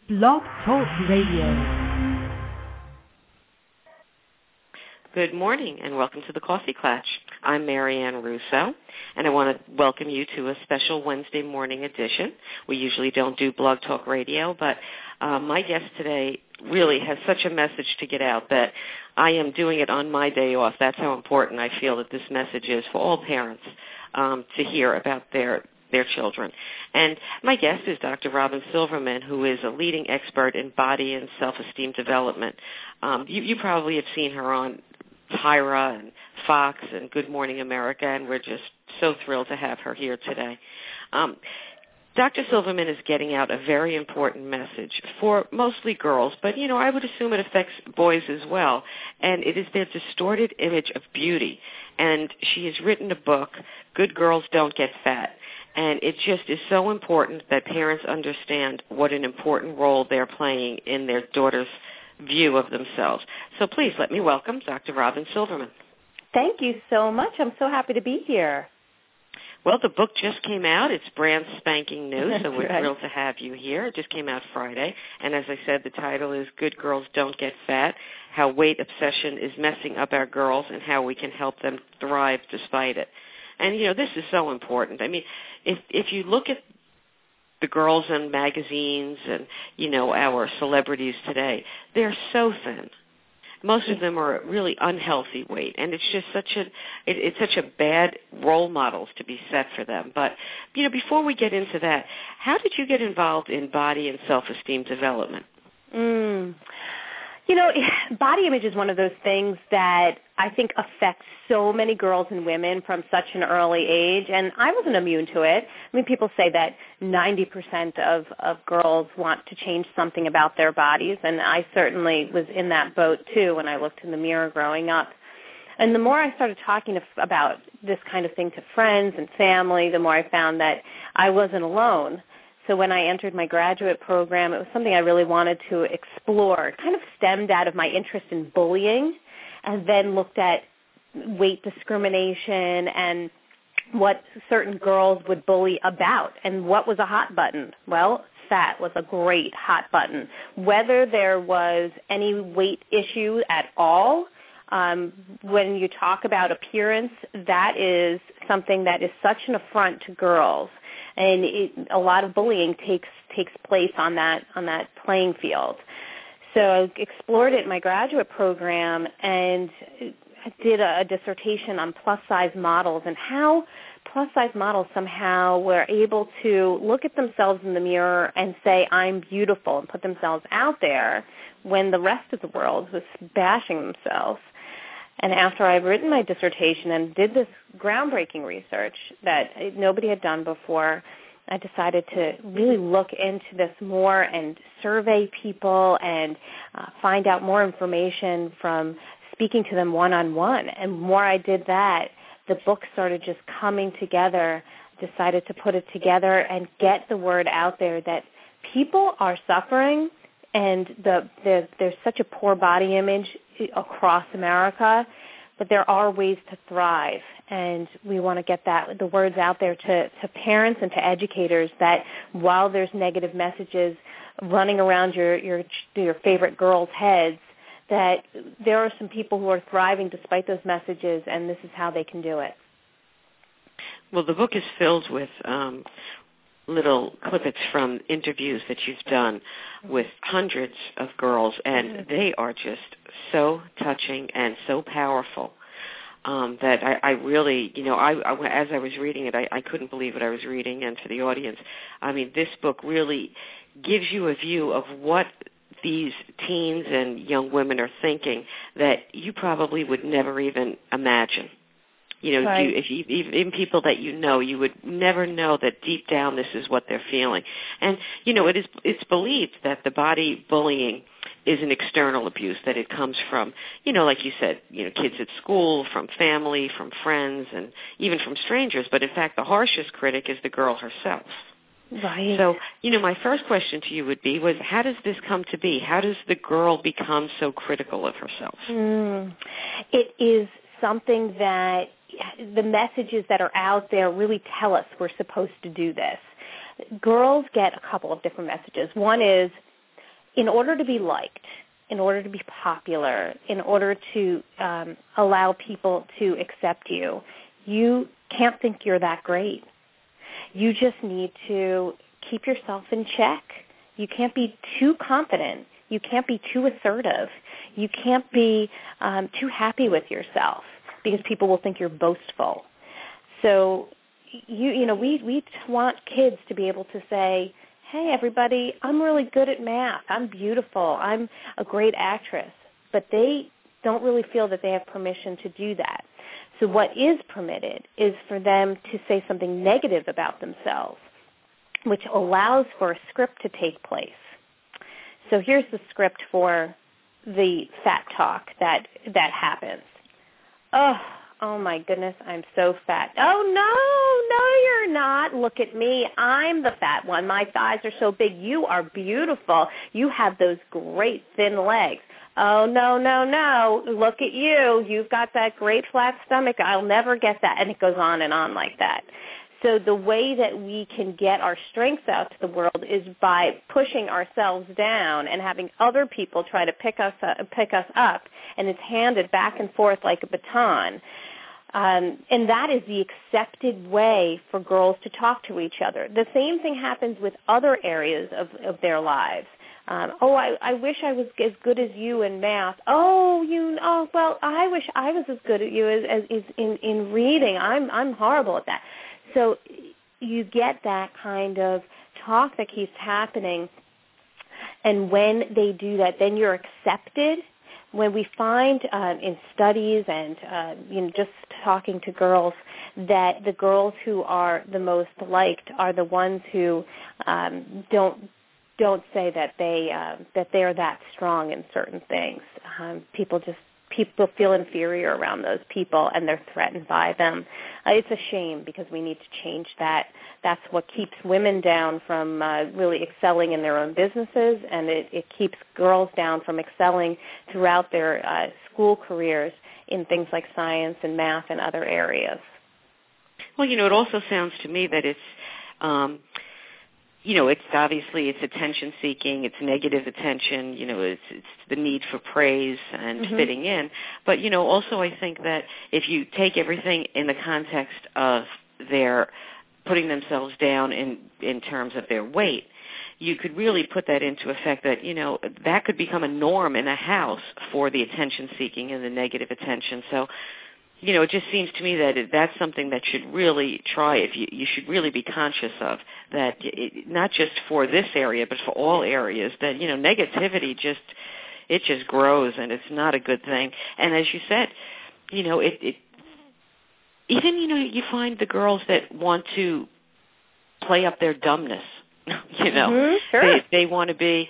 Blog Talk Radio. Good morning and welcome to the Coffee Klatch. I'm Marianne Russo, and I want to welcome you to a special Wednesday morning edition. We usually don't do Blog Talk Radio, but my guest today really has such a message to get out that I am doing it on my day off. That's how important I feel that this message is for all parents to hear about their children. And my guest is Dr. Robin Silverman, who is a leading expert in body and self-esteem development. You probably have seen her on Tyra and Fox and Good Morning America, and we're just so thrilled to have her here today. Dr. Silverman is getting out a very important message for mostly girls, but, I would assume it affects boys as well, and it is their distorted image of beauty. And she has written a book, Good Girls Don't Get Fat, and it just is so important that parents understand what an important role they're playing in their daughter's view of themselves. So please let me welcome Dr. Robin Silverman. Thank you so much. I'm so happy to be here. Well, the book just came out. It's brand spanking new, so we're right. thrilled to have you here. It just came out Friday, and as I said, the title is Good Girls Don't Get Fat, How Weight Obsession is Messing Up Our Girls and How We Can Help Them Thrive Despite It. And, this is so important. I mean, if you look at the girls in magazines and, our celebrities today, they're so thin. Most of them are really unhealthy weight, and it's just it's such a bad role models to be set for them. But, before we get into that, how did you get involved in body and self-esteem development? Body image is one of those things that I think affects so many girls and women from such an early age, and I wasn't immune to it. I mean, people say that 90% of girls want to change something about their bodies, and I certainly was in that boat too when I looked in the mirror growing up. And the more I started talking about this kind of thing to friends and family, the more I found that I wasn't alone. So when I entered my graduate program, it was something I really wanted to explore. It kind of stemmed out of my interest in bullying, and then looked at weight discrimination and what certain girls would bully about. And what was a hot button? Well, fat was a great hot button. Whether there was any weight issue at all, when you talk about appearance, that is something that is such an affront to girls. And a lot of bullying takes place on that playing field. So I explored it in my graduate program and did a dissertation on plus-size models and how plus-size models somehow were able to look at themselves in the mirror and say, I'm beautiful, and put themselves out there when the rest of the world was bashing themselves. And after I'd written my dissertation and did this groundbreaking research that nobody had done before, I decided to really look into this more and survey people and find out more information from speaking to them one-on-one. And the more I did that, the book started just coming together. Decided to put it together and get the word out there that people are suffering, and there's such a poor body image across America, but there are ways to thrive, and we want to get the words out there to parents and to educators that while there's negative messages running around your favorite girls' heads, that there are some people who are thriving despite those messages, and this is how they can do it. Well, the book is filled with little clippets from interviews that you've done with hundreds of girls, and they are just so touching and so powerful that I really, as I was reading it, I couldn't believe what I was reading. And for the audience, I mean, this book really gives you a view of what these teens and young women are thinking that you probably would never even imagine. Right. Even people that you would never know that deep down this is what they're feeling. And, it's believed that the body bullying is an external abuse, that it comes from, like you said, kids at school, from family, from friends, and even from strangers. But, in fact, the harshest critic is the girl herself. Right. So, my first question to you would be how does this come to be? How does the girl become so critical of herself? It is something that the messages that are out there really tell us we're supposed to do this. Girls get a couple of different messages. One is, in order to be liked, in order to be popular, in order to allow people to accept you, you can't think you're that great. You just need to keep yourself in check. You can't be too confident. You can't be too assertive. You can't be too happy with yourself because people will think you're boastful. So, we want kids to be able to say, hey, everybody, I'm really good at math. I'm beautiful. I'm a great actress. But they don't really feel that they have permission to do that. So what is permitted is for them to say something negative about themselves, which allows for a script to take place. So here's the script for the fat talk that happens. Oh my goodness, I'm so fat. Oh, no, you're not. Look at me. I'm the fat one. My thighs are so big. You are beautiful. You have those great thin legs. Oh, no. Look at you. You've got that great flat stomach. I'll never get that. And it goes on and on like that. So the way that we can get our strengths out to the world is by pushing ourselves down and having other people try to pick us up, and it's handed back and forth like a baton. And that is the accepted way for girls to talk to each other. The same thing happens with other areas of their lives. I wish I was as good as you in math. Well, I wish I was as good at you as in reading. I'm horrible at that. So you get that kind of talk that keeps happening, and when they do that, then you're accepted. When we find in studies and just talking to girls that the girls who are the most liked are the ones who don't say that they're that strong in certain things. People feel inferior around those people, and they're threatened by them. It's a shame because we need to change that. That's what keeps women down from really excelling in their own businesses, and it keeps girls down from excelling throughout their school careers in things like science and math and other areas. Well, it also sounds to me that it's it's obviously it's attention seeking, it's negative attention, it's the need for praise and fitting in. But, also I think that if you take everything in the context of their putting themselves down in terms of their weight, you could really put that into effect that, that could become a norm in a house for the attention seeking and the negative attention. So, it just seems to me that that's something that should really you should really be conscious of, that not just for this area, but for all areas, that, negativity just grows, and it's not a good thing. And as you said, you find the girls that want to play up their dumbness. Sure. They want to be,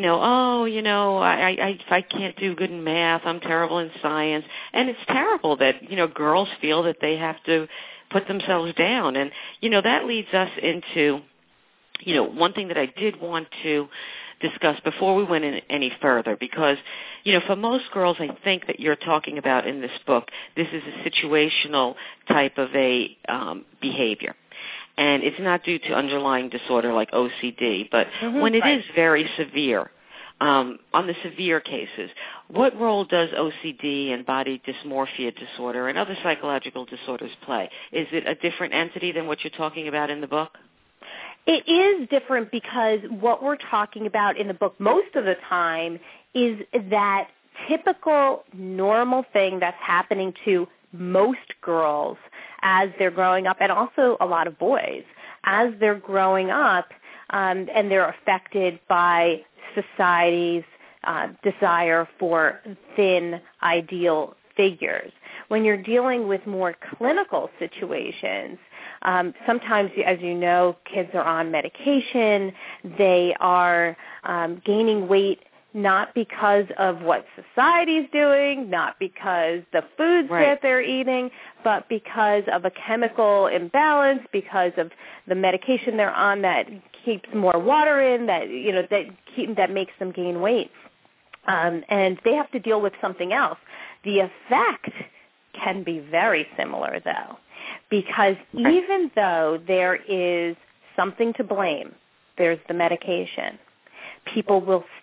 if I can't do good in math, I'm terrible in science. And it's terrible that, girls feel that they have to put themselves down. And, that leads us into, one thing that I did want to discuss before we went in any further, because, for most girls, I think that you're talking about in this book, this is a situational type of a behavior. And it's not due to underlying disorder like OCD, but when it is very severe, on the severe cases, what role does OCD and body dysmorphia disorder and other psychological disorders play? Is it a different entity than what you're talking about in the book? It is different because what we're talking about in the book most of the time is that typical normal thing that's happening to most girls as they're growing up, and also a lot of boys, as they're growing up, and they're affected by society's desire for thin, ideal figures. When you're dealing with more clinical situations, sometimes, as you know, kids are on medication. They are gaining weight not because of what society's doing, not because the foods that they're eating, but because of a chemical imbalance, because of the medication they're on that keeps more water in, that makes them gain weight. And they have to deal with something else. The effect can be very similar, though, because even though there is something to blame, there's the medication, people will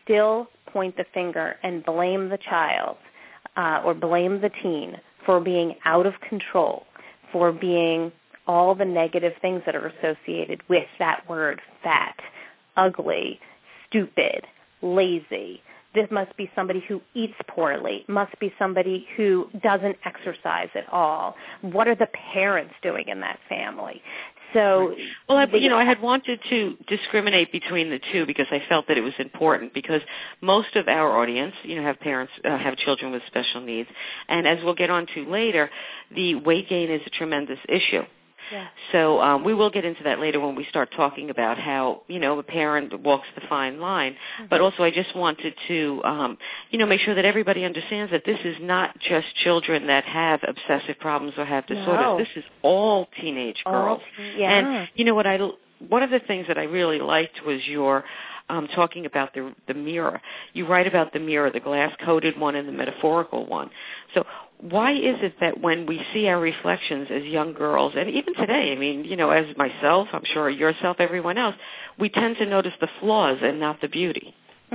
still point the finger and blame the child or blame the teen for being out of control, for being all the negative things that are associated with that word, fat, ugly, stupid, lazy. This must be somebody who eats poorly, must be somebody who doesn't exercise at all. What are the parents doing in that family? So, well, I had wanted to discriminate between the two because I felt that it was important because most of our audience, have parents, have children with special needs. And as we'll get on to later, the weight gain is a tremendous issue. Yeah. So we will get into that later when we start talking about how, a parent walks the fine line. Mm-hmm. But also I just wanted to, make sure that everybody understands that this is not just children that have obsessive problems or have disorders. No. This is all teenage girls. Yeah. And, one of the things that I really liked was your talking about the mirror. You write about the mirror, the glass-coated one and the metaphorical one. So why is it that when we see our reflections as young girls, and even today, as myself, I'm sure yourself, everyone else, we tend to notice the flaws and not the beauty?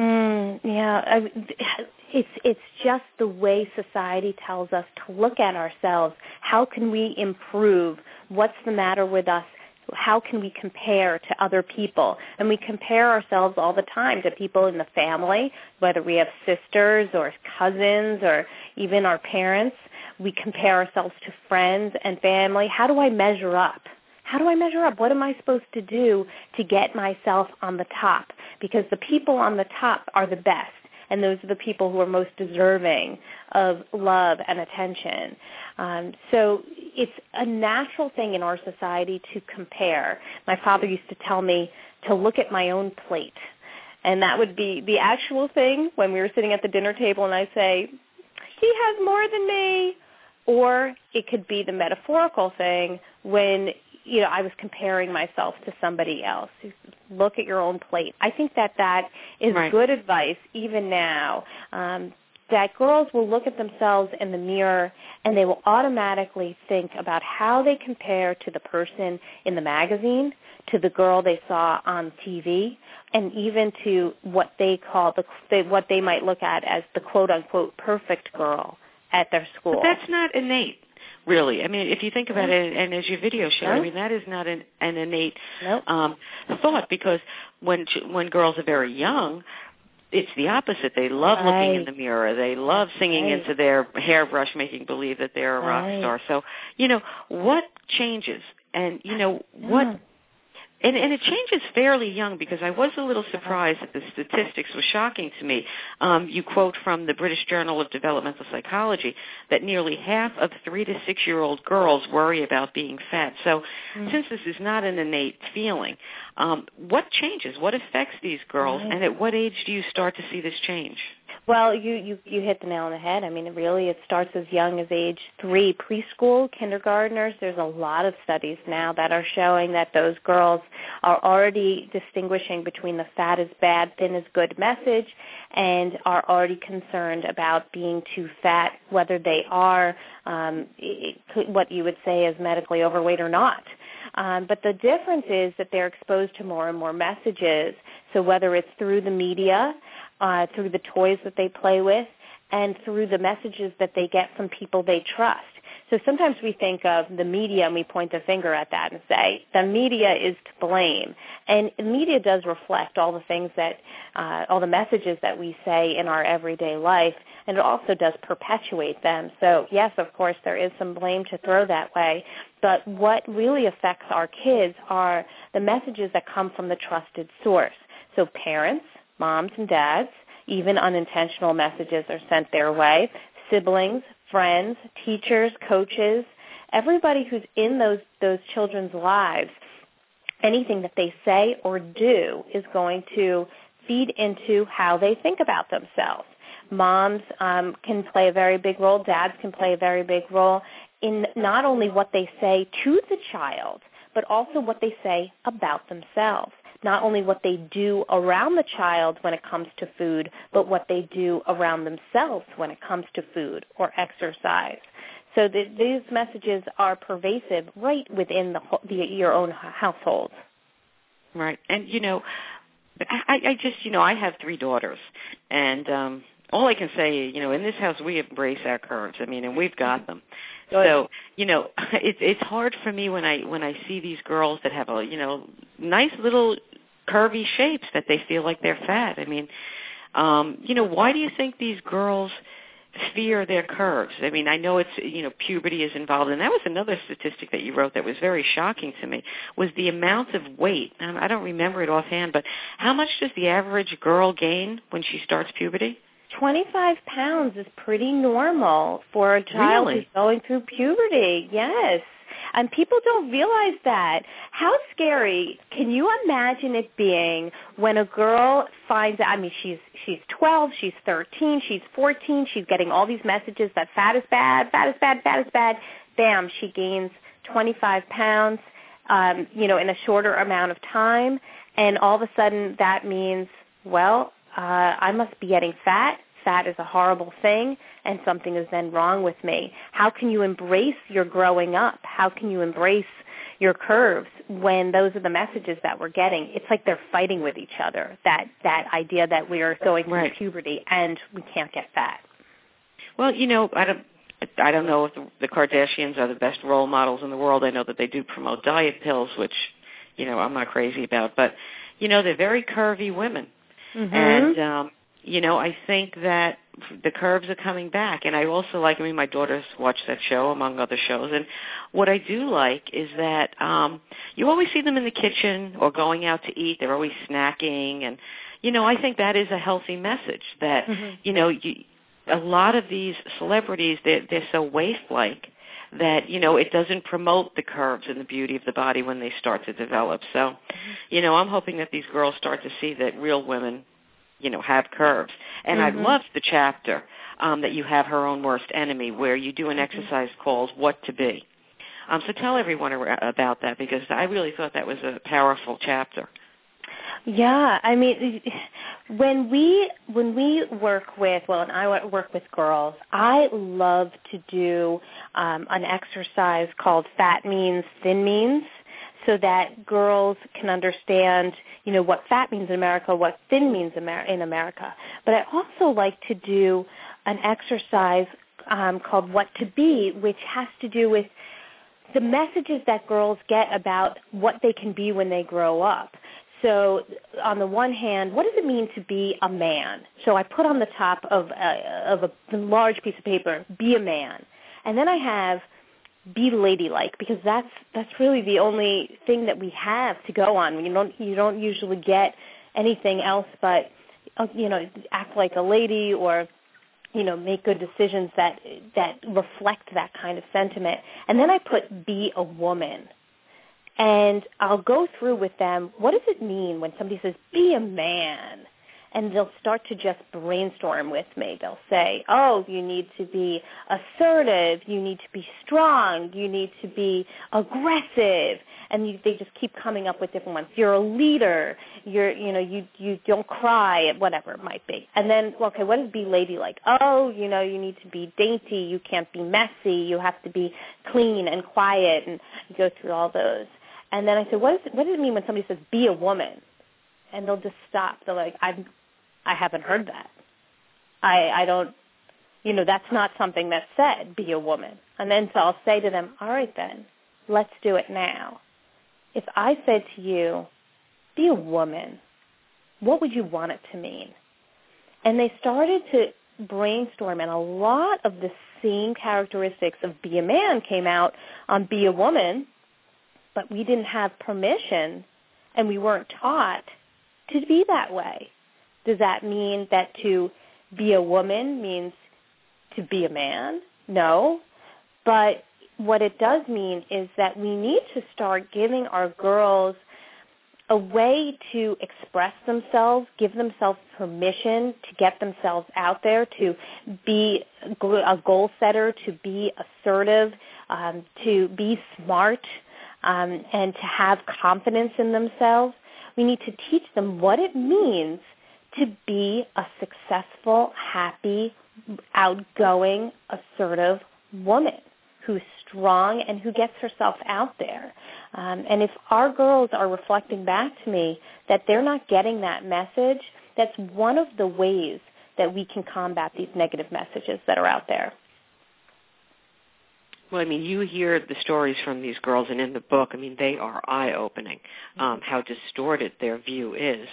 It's just the way society tells us to look at ourselves. How can we improve? What's the matter with us? How can we compare to other people? And we compare ourselves all the time to people in the family, whether we have sisters or cousins or even our parents. We compare ourselves to friends and family. How do I measure up? How do I measure up? What am I supposed to do to get myself on the top? Because the people on the top are the best. And those are the people who are most deserving of love and attention. So it's a natural thing in our society to compare. My father used to tell me to look at my own plate. And that would be the actual thing when we were sitting at the dinner table and I say, he has more than me. Or it could be the metaphorical thing when I was comparing myself to somebody else. Look at your own plate. I think that is right. Good advice even now, that girls will look at themselves in the mirror and they will automatically think about how they compare to the person in the magazine, to the girl they saw on TV, and even to what they call what they might look at as the quote-unquote perfect girl at their school. But that's not innate. Really, if you think about it, and as your video showed, that is not an innate thought because when girls are very young, it's the opposite. They love looking in the mirror. They love singing into their hairbrush, making believe that they're a rock star. So, what changes? And, what... And it changes fairly young because I was a little surprised that the statistics were shocking to me. You quote from the British Journal of Developmental Psychology that nearly half of 3 to 6-year-old girls worry about being fat. So since this is not an innate feeling, what changes? What affects these girls? And at what age do you start to see this change? Well, you hit the nail on the head. It starts as young as age 3, preschool, kindergartners. There's a lot of studies now that are showing that those girls are already distinguishing between the fat is bad, thin is good message and are already concerned about being too fat, whether they are what you would say is medically overweight or not. But the difference is that they're exposed to more and more messages. So whether it's through the media, through the toys that they play with, and through the messages that they get from people they trust. So sometimes we think of the media and we point the finger at that and say, the media is to blame. And the media does reflect all the things that, all the messages that we say in our everyday life, and it also does perpetuate them. So yes, of course, there is some blame to throw that way, but what really affects our kids are the messages that come from the trusted source. So parents, moms and dads, even unintentional messages are sent their way, siblings, friends, teachers, coaches, everybody who's in those children's lives, anything that they say or do is going to feed into how they think about themselves. Moms can play a very big role. Dads can play a very big role in not only what they say to the child, but also what they say about themselves. Not only what they do around the child when it comes to food, but what they do around themselves when it comes to food or exercise. So these messages are pervasive right within your own household. Right. And, I just, I have 3 daughters, and all I can say, in this house we embrace our curves. And we've got them. So, it's hard for me when I see these girls that have nice little curvy shapes that they feel like they're fat. Why do you think these girls fear their curves? I know it's, puberty is involved, and that was another statistic that you wrote that was very shocking to me, was the amount of weight. I don't remember it offhand, but how much does the average girl gain when she starts puberty? 25 pounds is pretty normal for a child who's going through puberty, yes. And people don't realize that. How scary can you imagine it being when a girl finds out, she's 12, she's 13, she's 14, she's getting all these messages that fat is bad, fat is bad, fat is bad. Bam, she gains 25 pounds, in a shorter amount of time. And all of a sudden that means, I must be getting fat. Fat is a horrible thing, and something is then wrong with me. How can you embrace your growing up? How can you embrace your curves when those are the messages that we're getting? It's like they're fighting with each other, that idea that we are going through puberty and we can't get fat. Well, I don't know if the Kardashians are the best role models in the world. I know that they do promote diet pills, which, I'm not crazy about. But, they're very curvy women. Mm-hmm. And, I think that the curves are coming back. And I also like, my daughters watch that show, among other shows. And what I do like is that you always see them in the kitchen or going out to eat. They're always snacking. And, I think that is a healthy message that, a lot of these celebrities, they're so waif-like that, it doesn't promote the curves and the beauty of the body when they start to develop. So, I'm hoping that these girls start to see that real women, have curves. And I loved the chapter that you have Her Own Worst Enemy, where you do an exercise called What to Be. So tell everyone about that, because I really thought that was a powerful chapter. Yeah, when we work with, and I work with girls, I love to do an exercise called Fat Means, Thin Means, so that girls can understand, what fat means in America, what thin means in America. But I also like to do an exercise called What to Be, which has to do with the messages that girls get about what they can be when they grow up. So on the one hand, what does it mean to be a man? So I put on the top of a large piece of paper, be a man. And then I have be ladylike, because that's really the only thing that we have to go on. You don't usually get anything else but, act like a lady or, make good decisions that reflect that kind of sentiment. And then I put be a woman. And I'll go through with them, what does it mean when somebody says, be a man? And they'll start to just brainstorm with me. They'll say, you need to be assertive, you need to be strong, you need to be aggressive. And they just keep coming up with different ones. You're a leader, you don't cry, whatever it might be. And then, what does be ladylike? You need to be dainty, you can't be messy, you have to be clean and quiet, and you go through all those. And then I said, what does it mean when somebody says, be a woman? And they'll just stop. They're like, I haven't heard that. I don't, that's not something that's said, be a woman. And then so I'll say to them, all right then, let's do it now. If I said to you, be a woman, what would you want it to mean? And they started to brainstorm, and a lot of the same characteristics of be a man came out on be a woman, but we didn't have permission and we weren't taught to be that way. Does that mean that to be a woman means to be a man? No. But what it does mean is that we need to start giving our girls a way to express themselves, give themselves permission to get themselves out there, to be a goal setter, to be assertive, to be smart, and to have confidence in themselves. We need to teach them what it means to be a successful, happy, outgoing, assertive woman who's strong, and who gets herself out there. And if our girls are reflecting back to me that they're not getting that message, that's one of the ways that we can combat these negative messages that are out there. Well, I mean, you hear the stories from these girls, and in the book, I mean, they are eye-opening, how distorted their view is.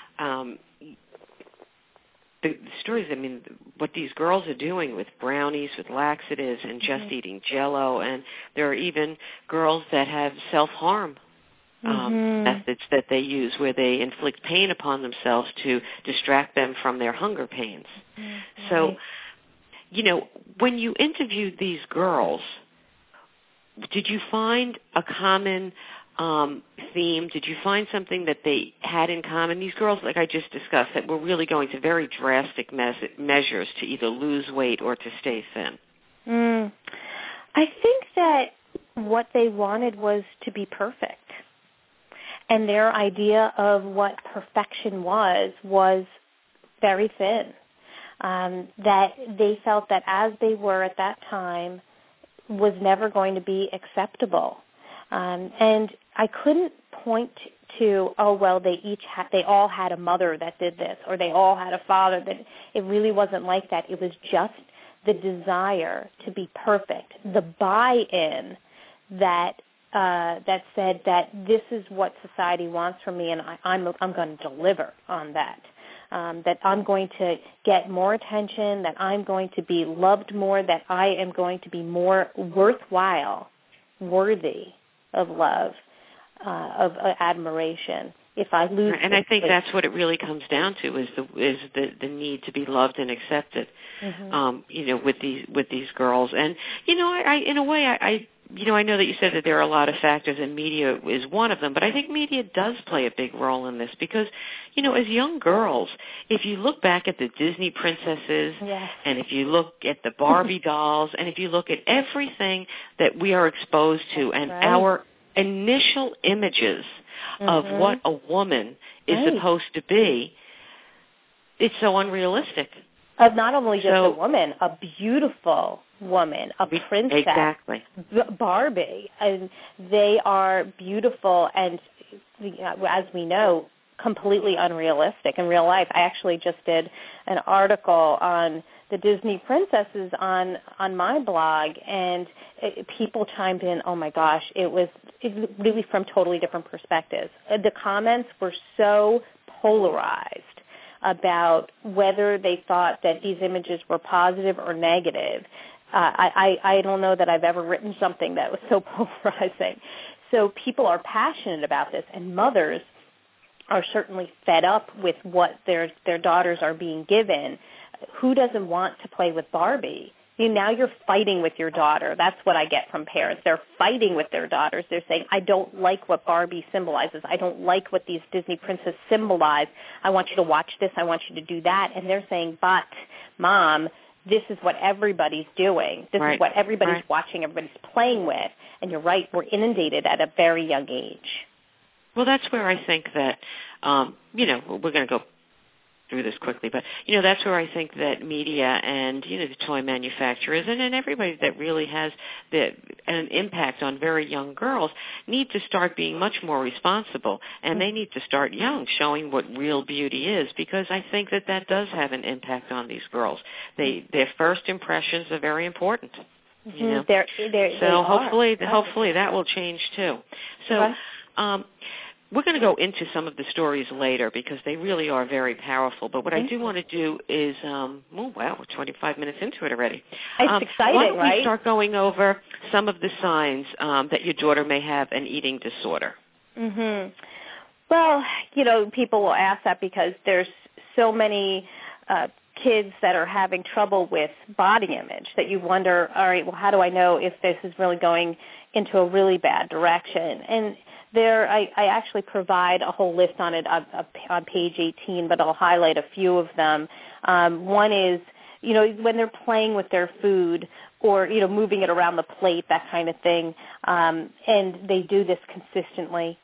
The stories, I mean, what these girls are doing with brownies, with laxatives, and just eating Jell-O, and there are even girls that have self-harm methods that they use where they inflict pain upon themselves to distract them from their hunger pains. So, you know, when you interviewed these girls, did you find a common theme? Did you find something that they had in common? These girls, like I just discussed, that were really going to very drastic measures to either lose weight or to stay thin. I think that what they wanted was to be perfect. And their idea of what perfection was very thin. That they felt that as they were at that time was never going to be acceptable. And I couldn't point to, oh, well, they all had a mother that did this, or they all had a father. That it really wasn't like that. It was just the desire to be perfect, the buy-in that said that this is what society wants from me, and I'm going to deliver on that. That I'm going to get more attention, that I'm going to be loved more, that I am going to be more worthwhile, worthy of love, of admiration. If I lose, and I think that's what it really comes down to is the need to be loved and accepted. You know, with these girls, and you know, I know that you said that there are a lot of factors, and media is one of them, but I think media does play a big role in this because, you know, as young girls, if you look back at the Disney princesses, and if you look at the Barbie dolls, and if you look at everything that we are exposed to, and our initial images of what a woman is supposed to be, it's so unrealistic. Of not only just a woman, a beautiful woman, a princess, exactly. Barbie, and they are beautiful and, as we know, completely unrealistic in real life. I actually just did an article on the Disney princesses on my blog, and people chimed in, oh my gosh, it was really from totally different perspectives. The comments were so polarized about whether they thought that these images were positive or negative. I don't know that I've ever written something that was so polarizing. So people are passionate about this, and mothers are certainly fed up with what their daughters are being given. Who doesn't want to play with Barbie? Now you're fighting with your daughter. That's what I get from parents. They're fighting with their daughters. They're saying, I don't like what Barbie symbolizes. I don't like what these Disney princesses symbolize. I want you to watch this. I want you to do that. And they're saying, but, Mom, this is what everybody's doing. This is what everybody's watching, everybody's playing with. And you're right, we're inundated at a very young age. Well, that's where I think that, we're going to go through this quickly, but, that's where I think that media and, the toy manufacturers and everybody that really has an impact on very young girls need to start being much more responsible, and they need to start young, showing what real beauty is, because I think that does have an impact on these girls. Their first impressions are very important. So hopefully that will change too. So, we're going to go into some of the stories later because they really are very powerful. But what I do want to do is, we're 25 minutes into it already. It's exciting, why don't we right? start going over some of the signs that your daughter may have an eating disorder? Well, people will ask that because there's so many kids that are having trouble with body image that you wonder, all right, well, how do I know if this is really going into a really bad direction? And I actually provide a whole list on it on page 18, but I'll highlight a few of them. One is, when they're playing with their food or, moving it around the plate, that kind of thing, and they do this consistently.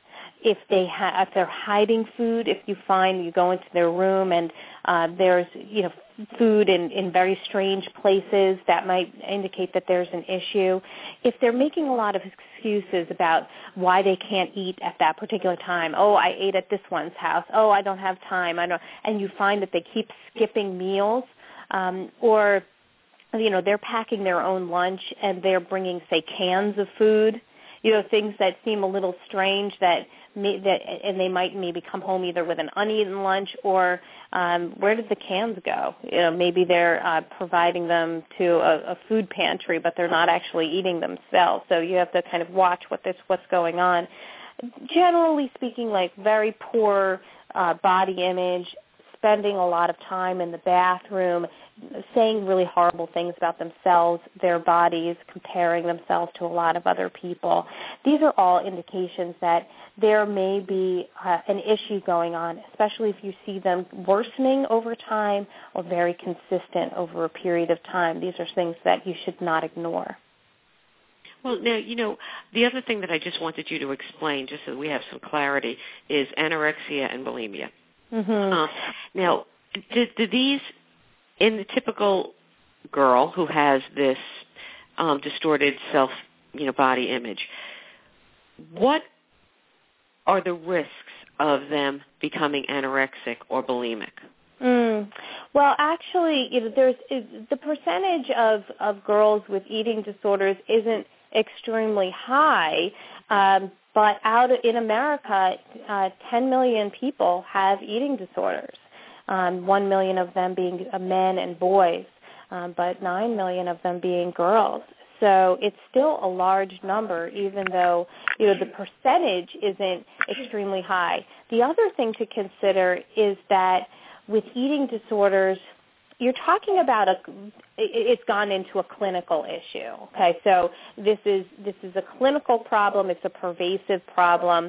if they're hiding food, if you find you go into their room and there's food in very strange places, that might indicate that there's an issue. If they're making a lot of excuses about why they can't eat at that particular time, oh, I ate at this one's house, oh, I don't have time, and you find that they keep skipping meals, or they're packing their own lunch and they're bringing, say, cans of food, things that seem a little strange and they might maybe come home either with an uneaten lunch or where did the cans go? Maybe they're providing them to a food pantry, but they're not actually eating themselves. So you have to kind of watch what's going on. Generally speaking, like very poor body image, spending a lot of time in the bathroom, saying really horrible things about themselves, their bodies, comparing themselves to a lot of other people. These are all indications that there may be an issue going on, especially if you see them worsening over time or very consistent over a period of time. These are things that you should not ignore. Well, now, the other thing that I just wanted you to explain, just so we have some clarity, is anorexia and bulimia. Mm-hmm. Now, do these, in the typical girl who has this distorted body image, what are the risks of them becoming anorexic or bulimic? Well, actually, there's the percentage of girls with eating disorders isn't extremely high. But in America, 10 million people have eating disorders, 1 million of them being men and boys, but 9 million of them being girls. So it's still a large number, even though the percentage isn't extremely high. The other thing to consider is that with eating disorders, you're talking about it's gone into a clinical issue. Okay, so this is a clinical problem. It's a pervasive problem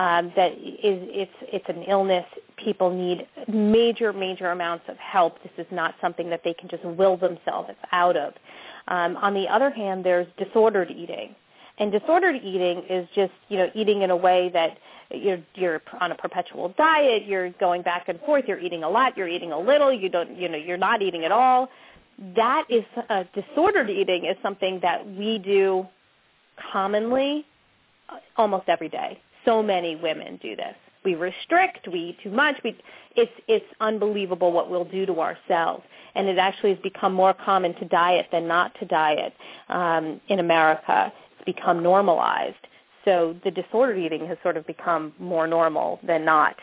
it's an illness. People need major amounts of help. This is not something that they can just will themselves out of. On the other hand, there's disordered eating. And disordered eating is just, eating in a way that you're on a perpetual diet, you're going back and forth, you're eating a lot, you're eating a little, you're not eating at all. That is, disordered eating is something that we do commonly almost every day. So many women do this. We restrict, we eat too much. It's unbelievable what we'll do to ourselves. And it actually has become more common to diet than not to diet in America. It's become normalized. So the disordered eating has sort of become more normal than not.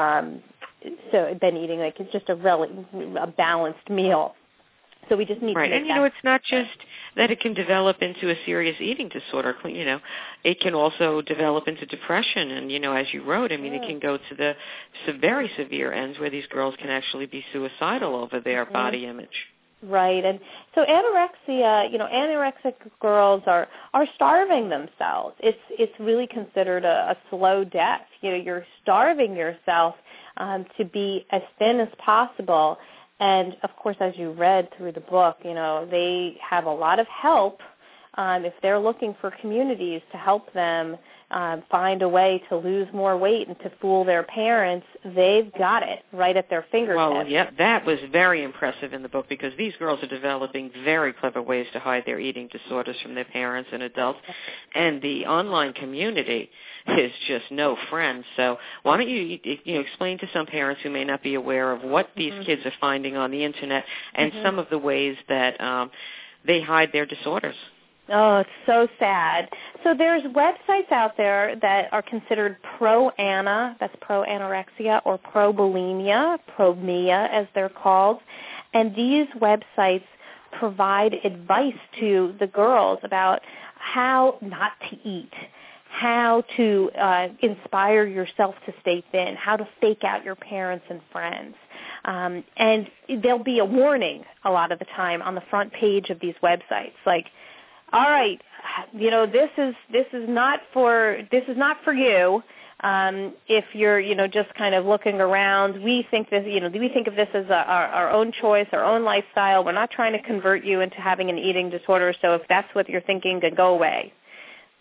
Than eating like it's just a balanced meal. So we just need to make and that. It's not just that it can develop into a serious eating disorder. It can also develop into depression, and as you wrote, it can go to the very severe ends where these girls can actually be suicidal over their body image. Right, and so anorexia, anorexic girls are starving themselves. It's really considered a slow death. You're starving yourself to be as thin as possible. And, of course, as you read through the book, they have a lot of help if they're looking for communities to help them find a way to lose more weight and to fool their parents. They've got it right at their fingertips. Well, yeah, that was very impressive in the book because these girls are developing very clever ways to hide their eating disorders from their parents and adults. And the online community is just no friend. So why don't you explain to some parents who may not be aware of what these kids are finding on the Internet and some of the ways that they hide their disorders. Oh, it's so sad. So there's websites out there that are considered pro-ana, that's pro-anorexia, or pro-bulimia, pro-mia as they're called. And these websites provide advice to the girls about how not to eat, how to inspire yourself to stay thin, how to fake out your parents and friends. And there'll be a warning a lot of the time on the front page of these websites, like, all right, this is not for you. If you're just kind of looking around, we think of this as our own choice, our own lifestyle. We're not trying to convert you into having an eating disorder. So if that's what you're thinking, then go away.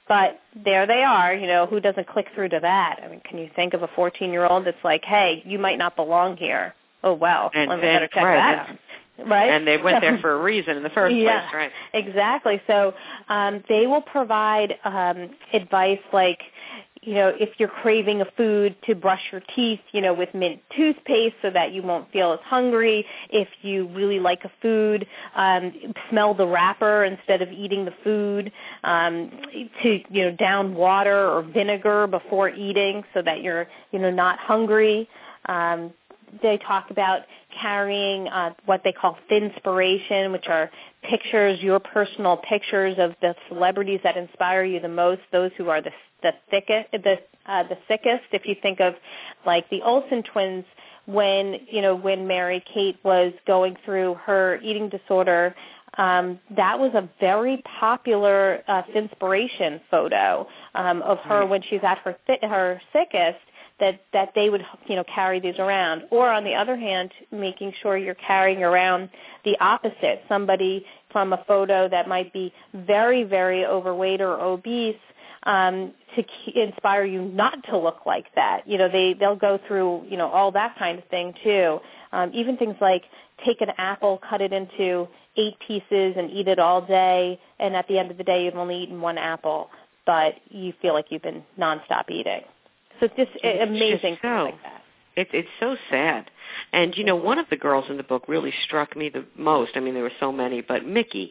But there they are, who doesn't click through to that? I mean, can you think of a 14-year-old that's like, hey, you might not belong here. Oh, well, let me better check that out. Right? And they went there for a reason in the first place, right? Exactly. So they will provide advice like, if you're craving a food, to brush your teeth, with mint toothpaste so that you won't feel as hungry. If you really like a food, smell the wrapper instead of eating the food. To, down water or vinegar before eating so that you're, not hungry. They talk about carrying what they call Finspiration, which are pictures, your personal pictures of the celebrities that inspire you the most, those who are the sickest. If you think of like the Olsen twins, when Mary Kate was going through her eating disorder, that was a very popular Finspiration photo of her when she's at her sickest. That they would, carry these around. Or on the other hand, making sure you're carrying around the opposite, somebody from a photo that might be very, very overweight or obese, to inspire you not to look like that. They'll go through, all that kind of thing too. Even things like take an apple, cut it into 8 pieces and eat it all day, and at the end of the day you've only eaten 1 apple, but you feel like you've been nonstop eating. So it's just amazing things like that. It's so sad. And, one of the girls in the book really struck me the most. I mean, there were so many, but Mickey.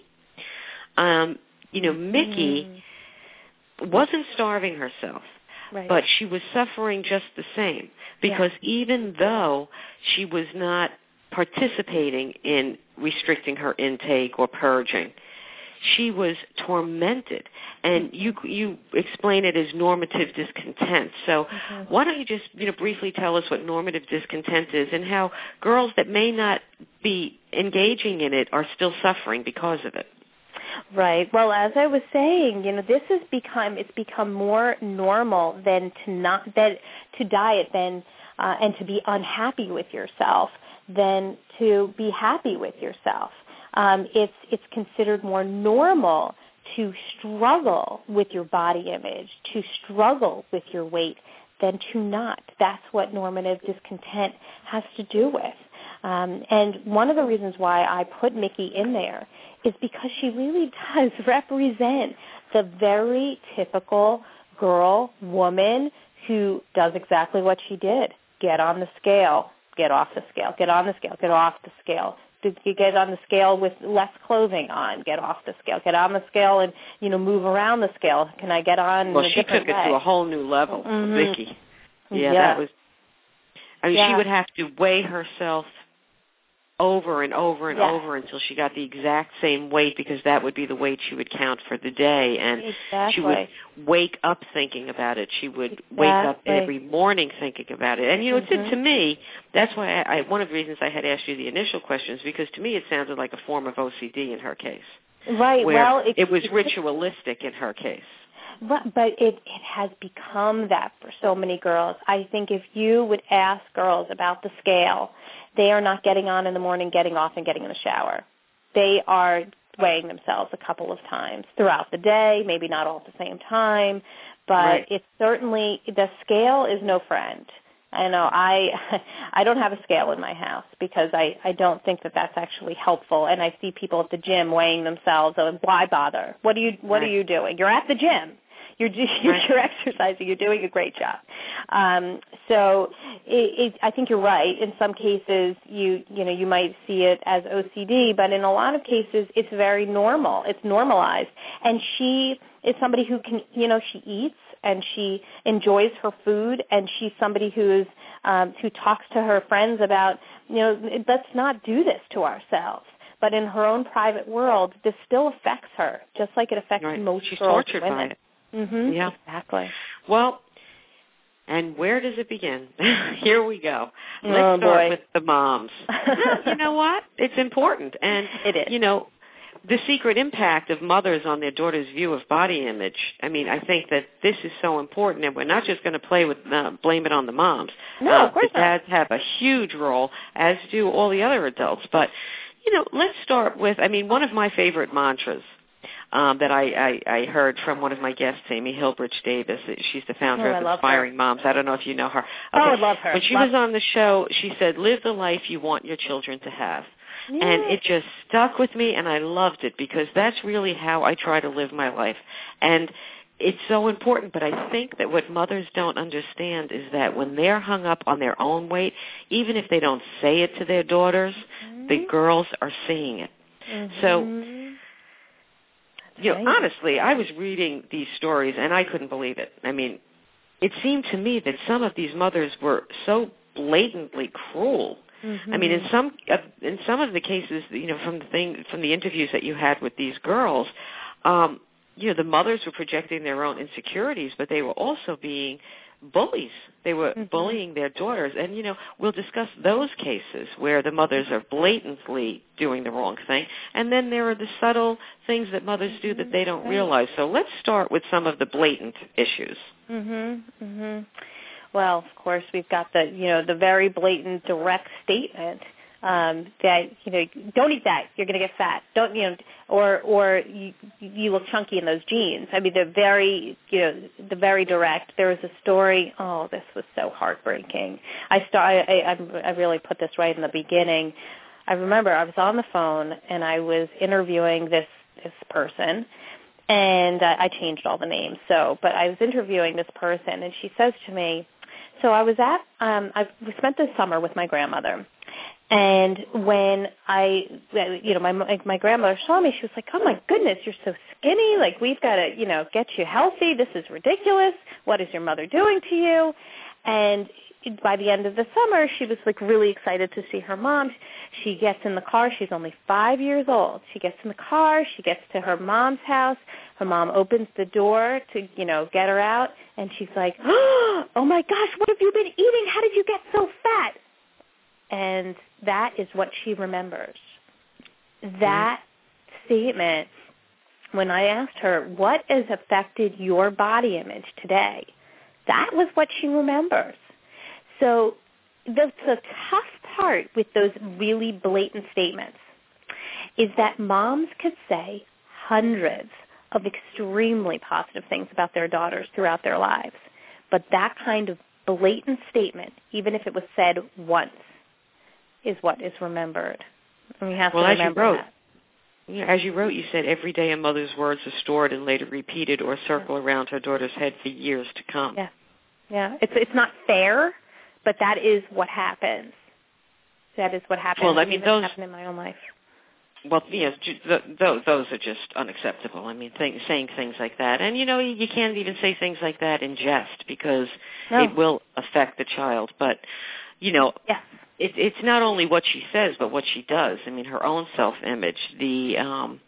Mickey wasn't starving herself, but she was suffering just the same because even though she was not participating in restricting her intake or purging, she was tormented, and you explain it as normative discontent. So why don't you just briefly tell us what normative discontent is and how girls that may not be engaging in it are still suffering because of it? Right. Well, as I was saying, this has become more normal than to diet than and to be unhappy with yourself than to be happy with yourself. It's considered more normal to struggle with your body image, to struggle with your weight, than to not. That's what normative discontent has to do with. And one of the reasons why I put Mickey in there is because she really does represent the very typical girl, woman, who does exactly what she did. Get on the scale, get off the scale, get on the scale, get off the scale. You get on the scale with less clothing on, get off the scale. Get on the scale and, move around the scale. Can I get on in a different way? Well, she took it to a whole new level, Vicky. That was, she would have to weigh herself over and over and over until she got the exact same weight, because that would be the weight she would count for the day. And she would wake up thinking about it. She would wake up every morning thinking about it. And, it's to me, that's why one of the reasons I had asked you the initial questions, because to me it sounded like a form of OCD in her case. Right. Where it was ritualistic in her case. But it has become that for so many girls. I think if you would ask girls about the scale, they are not getting on in the morning, getting off, and getting in the shower. They are weighing themselves a couple of times throughout the day, maybe not all at the same time, but it's certainly, the scale is no friend. I know I don't have a scale in my house because I don't think that that's actually helpful. And I see people at the gym weighing themselves. Why bother? What are you doing? You're at the gym. You're exercising. You're doing a great job. So I think you're right. In some cases, you might see it as OCD, but in a lot of cases, it's very normal. It's normalized. And she is somebody who can, she eats and she enjoys her food, and she's somebody who talks to her friends about, let's not do this to ourselves. But in her own private world, this still affects her, just like it affects most She's girls tortured and women. by it. Mm-hmm. Yeah, exactly. Well, and where does it begin? Here we go. Let's start with the moms. You know what? It's important. And, it is. The secret impact of mothers on their daughters' view of body image. I mean, I think that this is so important, and we're not just going to blame it on the moms. No, of course the dads have a huge role, as do all the other adults. But, let's start with, one of my favorite mantras that I heard from one of my guests, Amy Hilbridge Davis. She's the founder of Inspiring Moms. I don't know if you know her. Okay. Oh, I love her. When she was on the show, she said, live the life you want your children to have. Yeah. And it just stuck with me, and I loved it because that's really how I try to live my life. And it's so important, but I think that what mothers don't understand is that when they're hung up on their own weight, even if they don't say it to their daughters, the girls are seeing it. So, honestly, I was reading these stories, and I couldn't believe it. I mean, it seemed to me that some of these mothers were so blatantly cruel. I mean, in some of the cases, from the interviews that you had with these girls, the mothers were projecting their own insecurities, but they were also being bullies. They were bullying their daughters. And, we'll discuss those cases where the mothers are blatantly doing the wrong thing. And then there are the subtle things that mothers do that they don't realize. So let's start with some of the blatant issues. Well, of course, we've got the very blatant, direct statement that don't eat that, you're going to get fat. Don't or you look chunky in those jeans. I mean, the very direct. There was a story. Oh, this was so heartbreaking. I really put this right in the beginning. I remember I was on the phone and I was interviewing this person. And I changed all the names. But I was interviewing this person, and she says to me, so I was I spent the summer with my grandmother. And when my grandmother saw me, she was like, oh, my goodness, you're so skinny. Like, we've got to, get you healthy. This is ridiculous. What is your mother doing to you? And by the end of the summer, she was, really excited to see her mom. She gets in the car. She's only 5 years old. She gets in the car. She gets to her mom's house. Her mom opens the door to, get her out. And she's like, oh, my gosh, what have you been eating? How did you get so fat? And that is what she remembers. That statement, when I asked her, what has affected your body image today? That was what she remembers. So the tough part with those really blatant statements is that moms could say hundreds of extremely positive things about their daughters throughout their lives. But that kind of blatant statement, even if it was said once, is what is remembered. And we have to remember that. Yeah, as you wrote, you said every day a mother's words are stored and later repeated or circle around her daughter's head for years to come. Yeah. It's not fair, but that is what happens. That is what happens. Well, I mean, those happen in my own life. Well, yes, those are just unacceptable. I mean, saying things like that, and you can't even say things like that in jest because it will affect the child. But yes. It's not only what she says, but what she does. I mean, her own self-image, the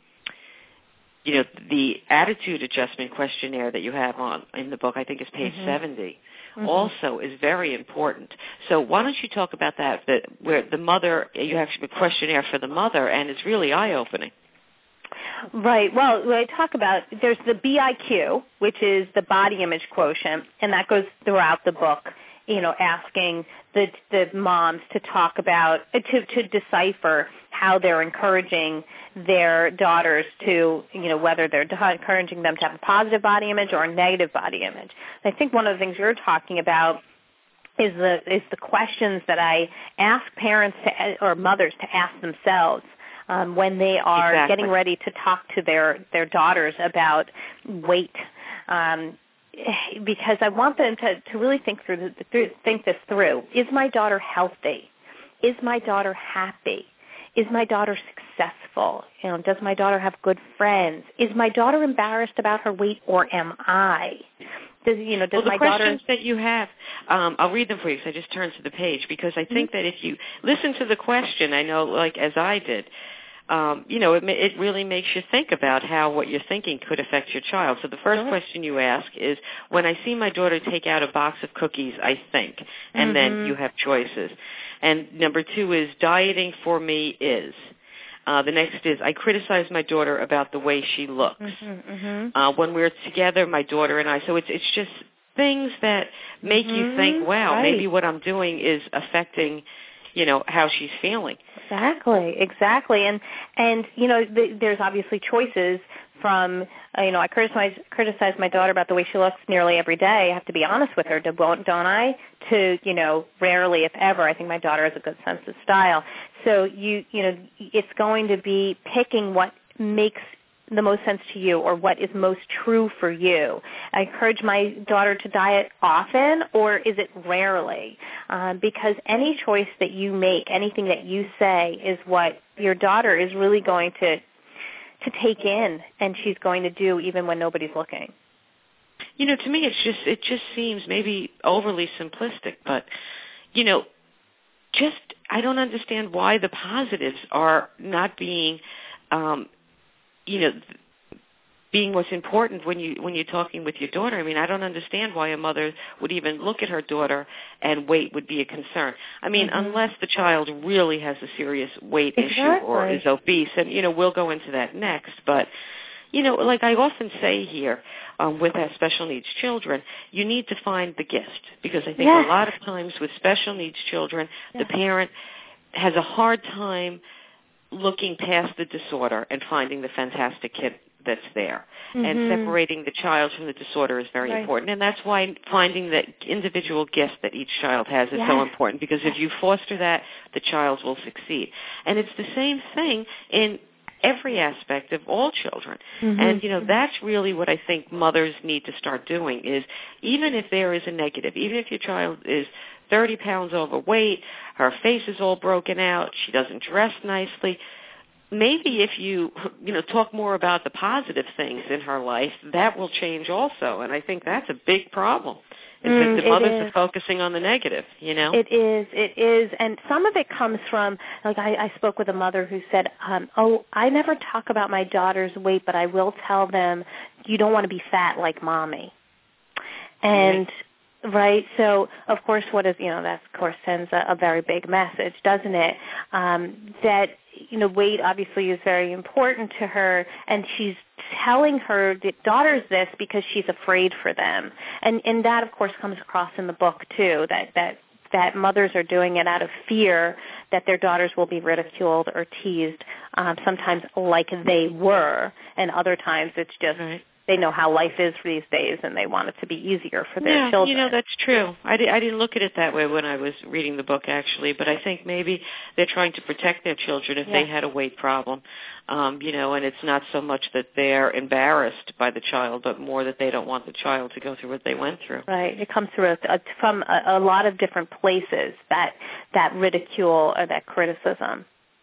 attitude adjustment questionnaire that you have in the book, I think is page 70, also is very important. So why don't you talk about that where the mother, you have a questionnaire for the mother, and it's really eye-opening. Right. Well, I talk about, there's the BIQ, which is the body image quotient, and that goes throughout the book. Asking the moms to talk about, to decipher how they're encouraging their daughters to, whether they're encouraging them to have a positive body image or a negative body image. And I think one of the things you're talking about is the questions that I ask parents or mothers to ask themselves when they are getting ready to talk to their daughters about weight. Because I want them to really think this through. Is my daughter healthy? Is my daughter happy? Is my daughter successful? Does my daughter have good friends? Is my daughter embarrassed about her weight, or am I? Does my questions that you have, I'll read them for you because I just turned to the page, because I think that if you listen to the question, I know, like as I did, it really makes you think about how what you're thinking could affect your child. So the first question you ask is, when I see my daughter take out a box of cookies, I think, and then you have choices. And number 2 is, dieting for me is. The next is, I criticize my daughter about the way she looks. When we're together, my daughter and I, so it's just things that make you think, wow, maybe what I'm doing is affecting how she's feeling. Exactly. And there's obviously choices from, I criticize my daughter about the way she looks nearly every day. I have to be honest with her, don't I? To, rarely, if ever, I think my daughter has a good sense of style. So it's going to be picking what makes the most sense to you or what is most true for you. I encourage my daughter to diet often, or is it rarely? Because any choice that you make, anything that you say is what your daughter is really going to take in, and she's going to do even when nobody's looking. To me it just seems maybe overly simplistic, but I don't understand why the positives are not being being what's important when you're talking with your daughter. I mean, I don't understand why a mother would even look at her daughter and weight would be a concern. I mean, unless the child really has a serious weight issue or is obese, and we'll go into that next. But like I often say here with our special needs children, you need to find the gift, because I think a lot of times with special needs children, the parent has a hard time looking past the disorder and finding the fantastic kid that's there. And separating the child from the disorder is very important. And that's why finding the individual gift that each child has is so important, because if you foster that, the child will succeed. And it's the same thing in every aspect of all children. And, that's really what I think mothers need to start doing is, even if there is a negative, even if your child is 30 pounds overweight, her face is all broken out, she doesn't dress nicely, maybe if you talk more about the positive things in her life, that will change also. And I think that's a big problem, is that the mothers are focusing on the negative, It is. And some of it comes from, like I spoke with a mother who said, I never talk about my daughter's weight, but I will tell them, you don't want to be fat like mommy. And right. So, of course, that of course sends a very big message, doesn't it? That, weight obviously is very important to her, and she's telling her daughters this because she's afraid for them. And that, of course, comes across in the book, too, that mothers are doing it out of fear that their daughters will be ridiculed or teased, sometimes like they were, and other times it's just they know how life is these days, and they want it to be easier for their children. That's true. I didn't look at it that way when I was reading the book, actually, but I think maybe they're trying to protect their children if they had a weight problem, and it's not so much that they're embarrassed by the child, but more that they don't want the child to go through what they went through. Right. It comes through from a lot of different places, that ridicule or that criticism.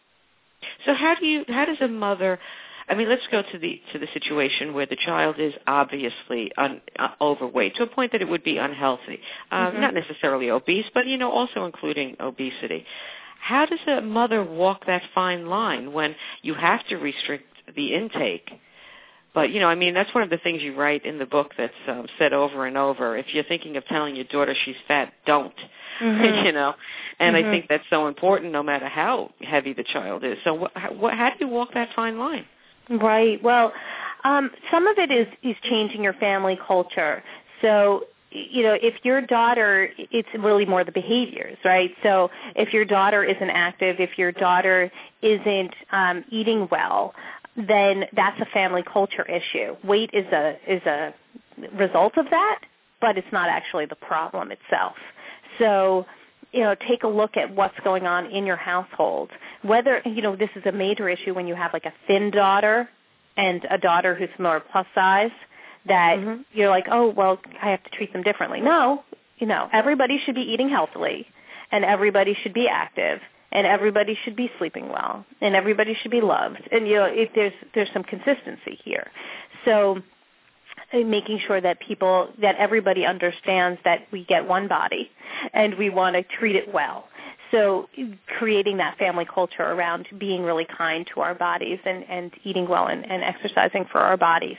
So how does a mother... I mean, let's go to the situation where the child is obviously overweight to a point that it would be unhealthy, not necessarily obese, but also including obesity. How does a mother walk that fine line when you have to restrict the intake? But that's one of the things you write in the book that's said over and over. If you're thinking of telling your daughter she's fat, don't. And I think that's so important, no matter how heavy the child is. So how do you walk that fine line? Right. Well, some of it is changing your family culture. So, if your daughter, it's really more the behaviors, right? So if your daughter isn't active, if your daughter isn't eating well, then that's a family culture issue. Weight is a result of that, but it's not actually the problem itself. So, take a look at what's going on in your household. Whether, this is a major issue when you have like a thin daughter and a daughter who's more plus size, that you're like, oh, well, I have to treat them differently. No, everybody should be eating healthily, and everybody should be active, and everybody should be sleeping well, and everybody should be loved. And, there's some consistency here. So making sure that everybody understands that we get one body and we want to treat it well. So creating that family culture around being really kind to our bodies and eating well and exercising for our bodies.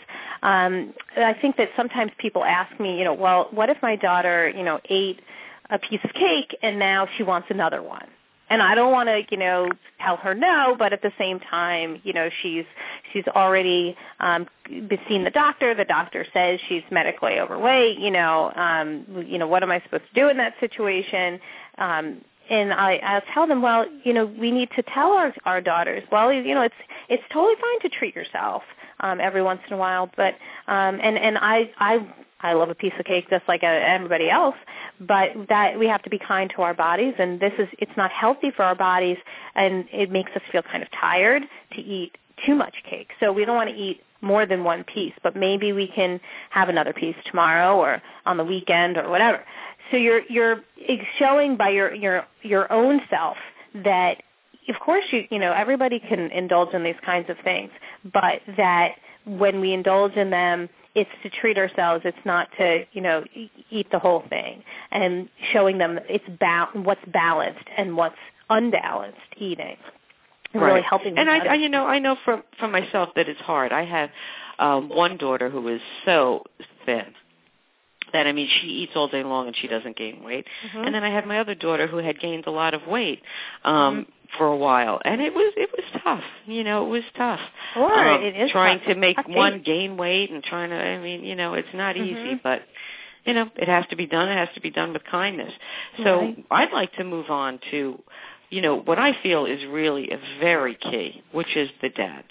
I think that sometimes people ask me, well, what if my daughter, ate a piece of cake and now she wants another one? And I don't want to, tell her no, but at the same time, she's already seen the doctor. The doctor says she's medically overweight. What am I supposed to do in that situation? I'll tell them, well, we need to tell our daughters, well, it's totally fine to treat yourself every once in a while, but and I love a piece of cake just like everybody else, but that we have to be kind to our bodies, and it's not healthy for our bodies, and it makes us feel kind of tired to eat too much cake. So we don't want to eat more than one piece, but maybe we can have another piece tomorrow or on the weekend or whatever. So you're showing by your own self that, of course, everybody can indulge in these kinds of things, but that when we indulge in them, it's to treat ourselves. It's not to, eat the whole thing, and showing them what's balanced and what's unbalanced eating. Right. Really helping them. And I know from myself that it's hard. I have one daughter who is so thin that, she eats all day long and she doesn't gain weight. Mm-hmm. And then I have my other daughter who had gained a lot of weight for a while, and it was tough. It was tough. Sure, it is trying tough. to make one gain weight and trying to. It's not easy, but it has to be done. It has to be done with kindness. So right. I'd like to move on to, what I feel is really a very key, which is the dads.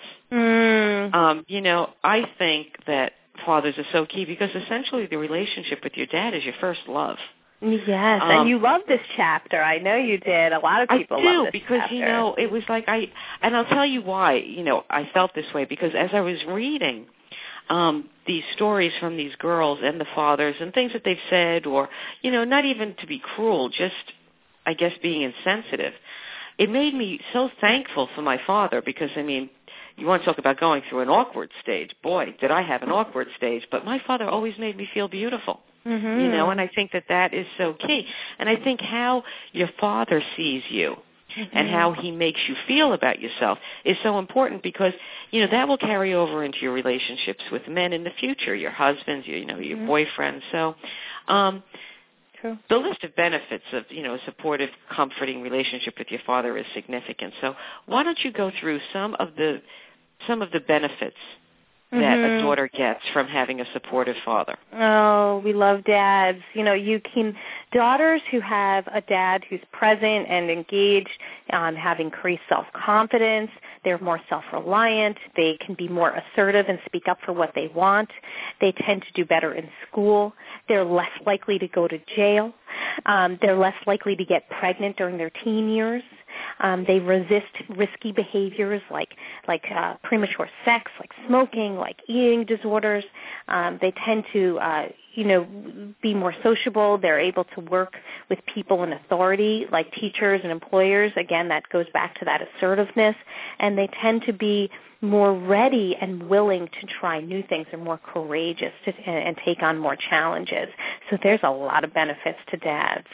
I think that fathers are so key because essentially the relationship with your dad is your first love. Yes, and you love this chapter. I know you did. A lot of people love this chapter. I do, because, it was like and I'll tell you why, I felt this way, because as I was reading these stories from these girls and the fathers and things that they've said, or, not even to be cruel, just, I guess, being insensitive, it made me so thankful for my father because, you want to talk about going through an awkward stage. Boy, did I have an awkward stage, but my father always made me feel beautiful. Mm-hmm. And I think that is so key. And I think how your father sees you and how he makes you feel about yourself is so important because, that will carry over into your relationships with men in the future, your husbands, your boyfriends. So the list of benefits of, a supportive, comforting relationship with your father is significant. So why don't you go through some of the benefits that a daughter gets from having a supportive father? Oh, we love dads. Daughters who have a dad who's present and engaged have increased self-confidence. They're more self-reliant. They can be more assertive and speak up for what they want. They tend to do better in school. They're less likely to go to jail. They're less likely to get pregnant during their teen years. They resist risky behaviors like premature sex, like smoking, like eating disorders. They tend to, be more sociable. They're able to work with people in authority, like teachers and employers. Again, that goes back to that assertiveness. And they tend to be more ready and willing to try new things. They're more courageous and take on more challenges. So there's a lot of benefits to dads.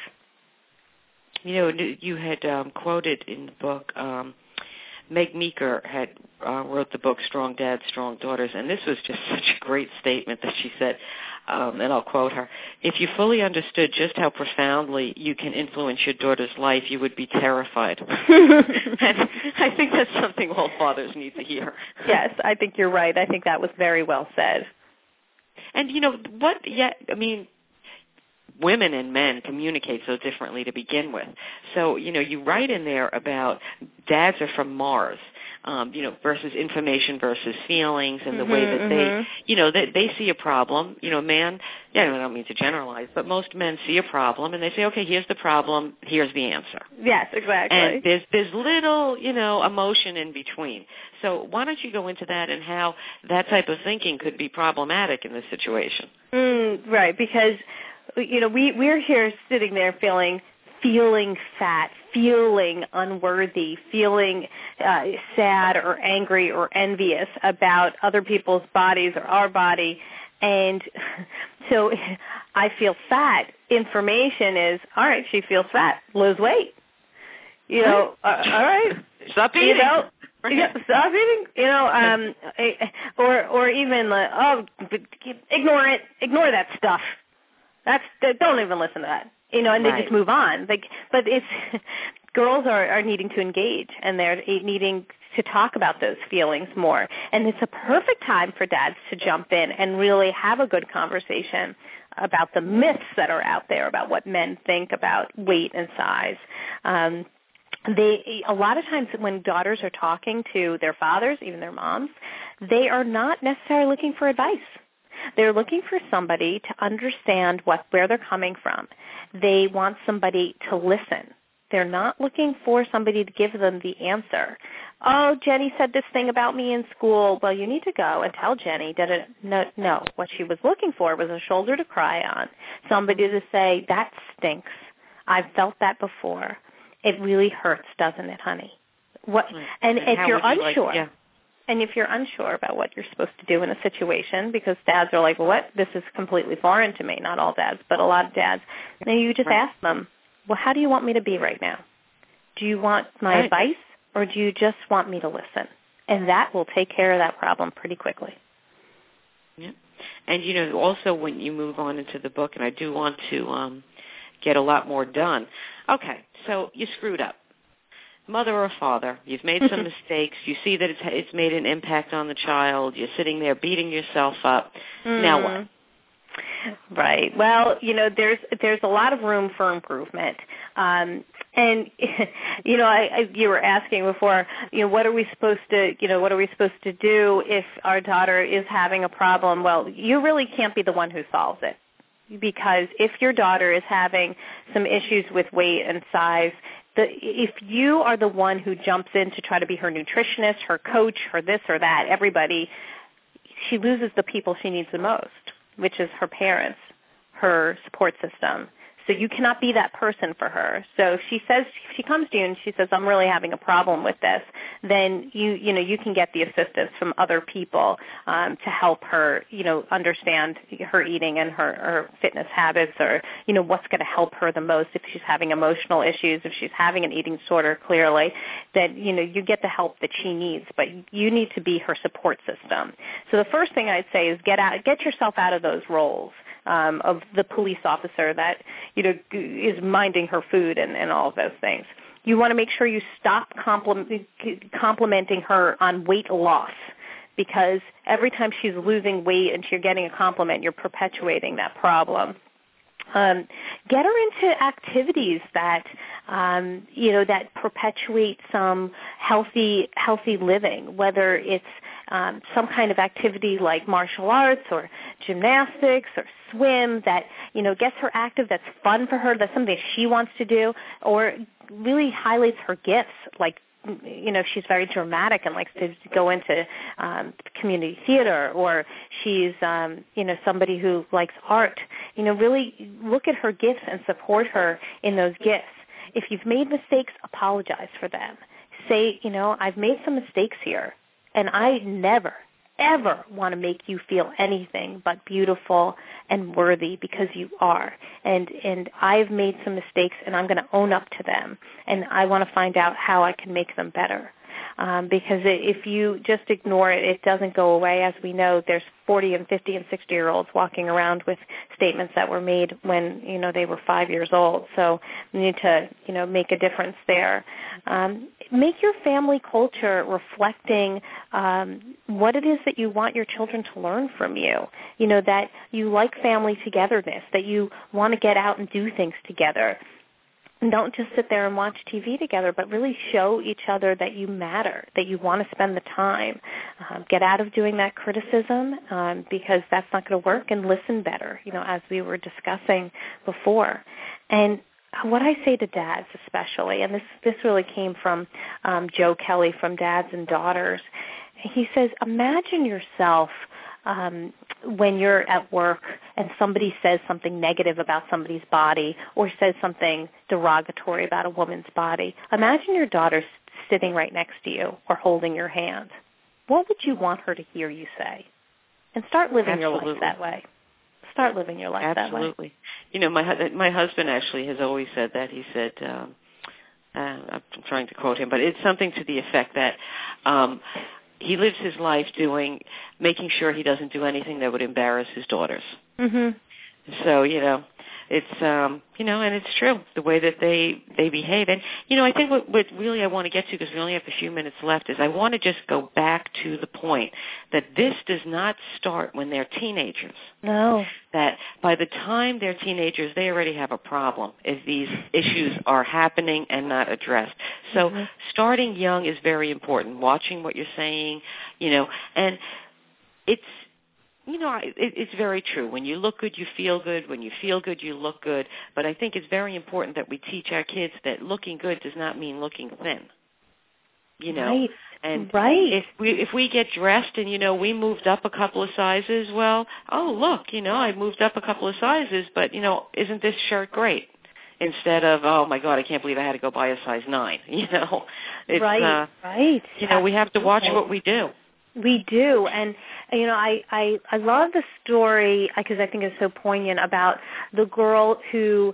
You had quoted in the book, Meg Meeker had wrote the book Strong Dads, Strong Daughters, and this was just such a great statement that she said, and I'll quote her, "If you fully understood just how profoundly you can influence your daughter's life, you would be terrified." And I think that's something all fathers need to hear. Yes, I think you're right. I think that was very well said. And women and men communicate so differently to begin with. So, you write in there about dads are from Mars, versus information versus feelings and the way that they see a problem. Man, I don't mean to generalize, but most men see a problem and they say, okay, here's the problem, here's the answer. Yes, exactly. And there's little, emotion in between. So why don't you go into that and how that type of thinking could be problematic in this situation? Right, because we're here sitting there feeling fat, feeling unworthy, feeling sad or angry or envious about other people's bodies or our body. And so I feel fat. Information is, all right, she feels fat, lose weight. All right. Stop eating. Stop eating. Or even, ignore it. Ignore that stuff. Don't even listen to that, and they just move on. But it's girls are needing to engage, and they're needing to talk about those feelings more. And it's a perfect time for dads to jump in and really have a good conversation about the myths that are out there about what men think about weight and size. A lot of times when daughters are talking to their fathers, even their moms, they are not necessarily looking for advice. They're looking for somebody to understand where they're coming from. They want somebody to listen. They're not looking for somebody to give them the answer. Oh, Jenny said this thing about me in school. Well, you need to go and tell Jenny. No, what she was looking for was a shoulder to cry on, somebody to say, that stinks. I've felt that before. It really hurts, doesn't it, honey? And if you're unsure, and if you're unsure about what you're supposed to do in a situation, because dads are like, well, what? This is completely foreign to me. Not all dads, but a lot of dads. And you just ask them, well, how do you want me to be right now? Do you want my advice, or do you just want me to listen? And that will take care of that problem pretty quickly. Yeah. And, also when you move on into the book, and I do want to get a lot more done. Okay, so you screwed up. Mother or father, you've made some mistakes. You see that it's made an impact on the child. You're sitting there beating yourself up. Now what? Right. Well, there's a lot of room for improvement. And you were asking before, what are we supposed to do if our daughter is having a problem? Well, you really can't be the one who solves it. Because if your daughter is having some issues with weight and size, if you are the one who jumps in to try to be her nutritionist, her coach, her this or that, everybody, she loses the people she needs the most, which is her parents, her support system. So you cannot be that person for her. So if she comes to you and she says, I'm really having a problem with this, then you can get the assistance from other people to help her, understand her eating and her fitness habits, or, what's going to help her the most if she's having emotional issues, if she's having an eating disorder, clearly, that, you get the help that she needs, but you need to be her support system. So the first thing I'd say is get yourself out of those roles. Of the police officer that, is minding her food and all of those things. You want to make sure you stop complimenting her on weight loss, because every time she's losing weight and you're getting a compliment, you're perpetuating that problem. Get her into activities that, that perpetuate some healthy living, whether it's some kind of activity like martial arts or gymnastics or swim that, gets her active, that's fun for her, that's something she wants to do, or really highlights her gifts, like, she's very dramatic and likes to go into community theater, or she's, somebody who likes art. Really look at her gifts and support her in those gifts. If you've made mistakes, apologize for them. Say, I've made some mistakes here, and I never, ever want to make you feel anything but beautiful and worthy, because you are. And I've made some mistakes, and I'm going to own up to them, and I want to find out how I can make them better. Because if you just ignore it, it doesn't go away. As we know, there's 40 and 50 and 60-year-olds walking around with statements that were made when, they were 5 years old. So we need to, make a difference there. Make your family culture reflecting what it is that you want your children to learn from you, that you like family togetherness, that you want to get out and do things together. And don't just sit there and watch TV together, but really show each other that you matter, that you want to spend the time. Get out of doing that criticism, because that's not going to work, and listen better, as we were discussing before. And what I say to dads especially, and this really came from Joe Kelly from Dads and Daughters, he says, imagine yourself when you're at work and somebody says something negative about somebody's body, or says something derogatory about a woman's body. Imagine your daughter sitting right next to you or holding your hand. What would you want her to hear you say? And start living your life that way. Start living your life that way. Absolutely. My husband actually has always said that. He said, I'm trying to quote him, but it's something to the effect that he lives his life making sure he doesn't do anything that would embarrass his daughters. Mm-hmm. So, it's and it's true the way that they behave. And I think what really I want to get to, because we only have a few minutes left, is I want to just go back to the point that this does not start when they're teenagers. No. That by the time they're teenagers, they already have a problem if these issues are happening and not addressed. So starting young is very important. Watching what you're saying, and it's. It's very true. When you look good, you feel good. When you feel good, you look good. But I think it's very important that we teach our kids that looking good does not mean looking thin. Right. And right. if we get dressed and we moved up a couple of sizes, well, oh look, I moved up a couple of sizes, but isn't this shirt great? Instead of, oh my God, I can't believe I had to go buy a size 9. It's, right. Right. We have to watch what we do. We do, and I love the story because I think it's so poignant about the girl whose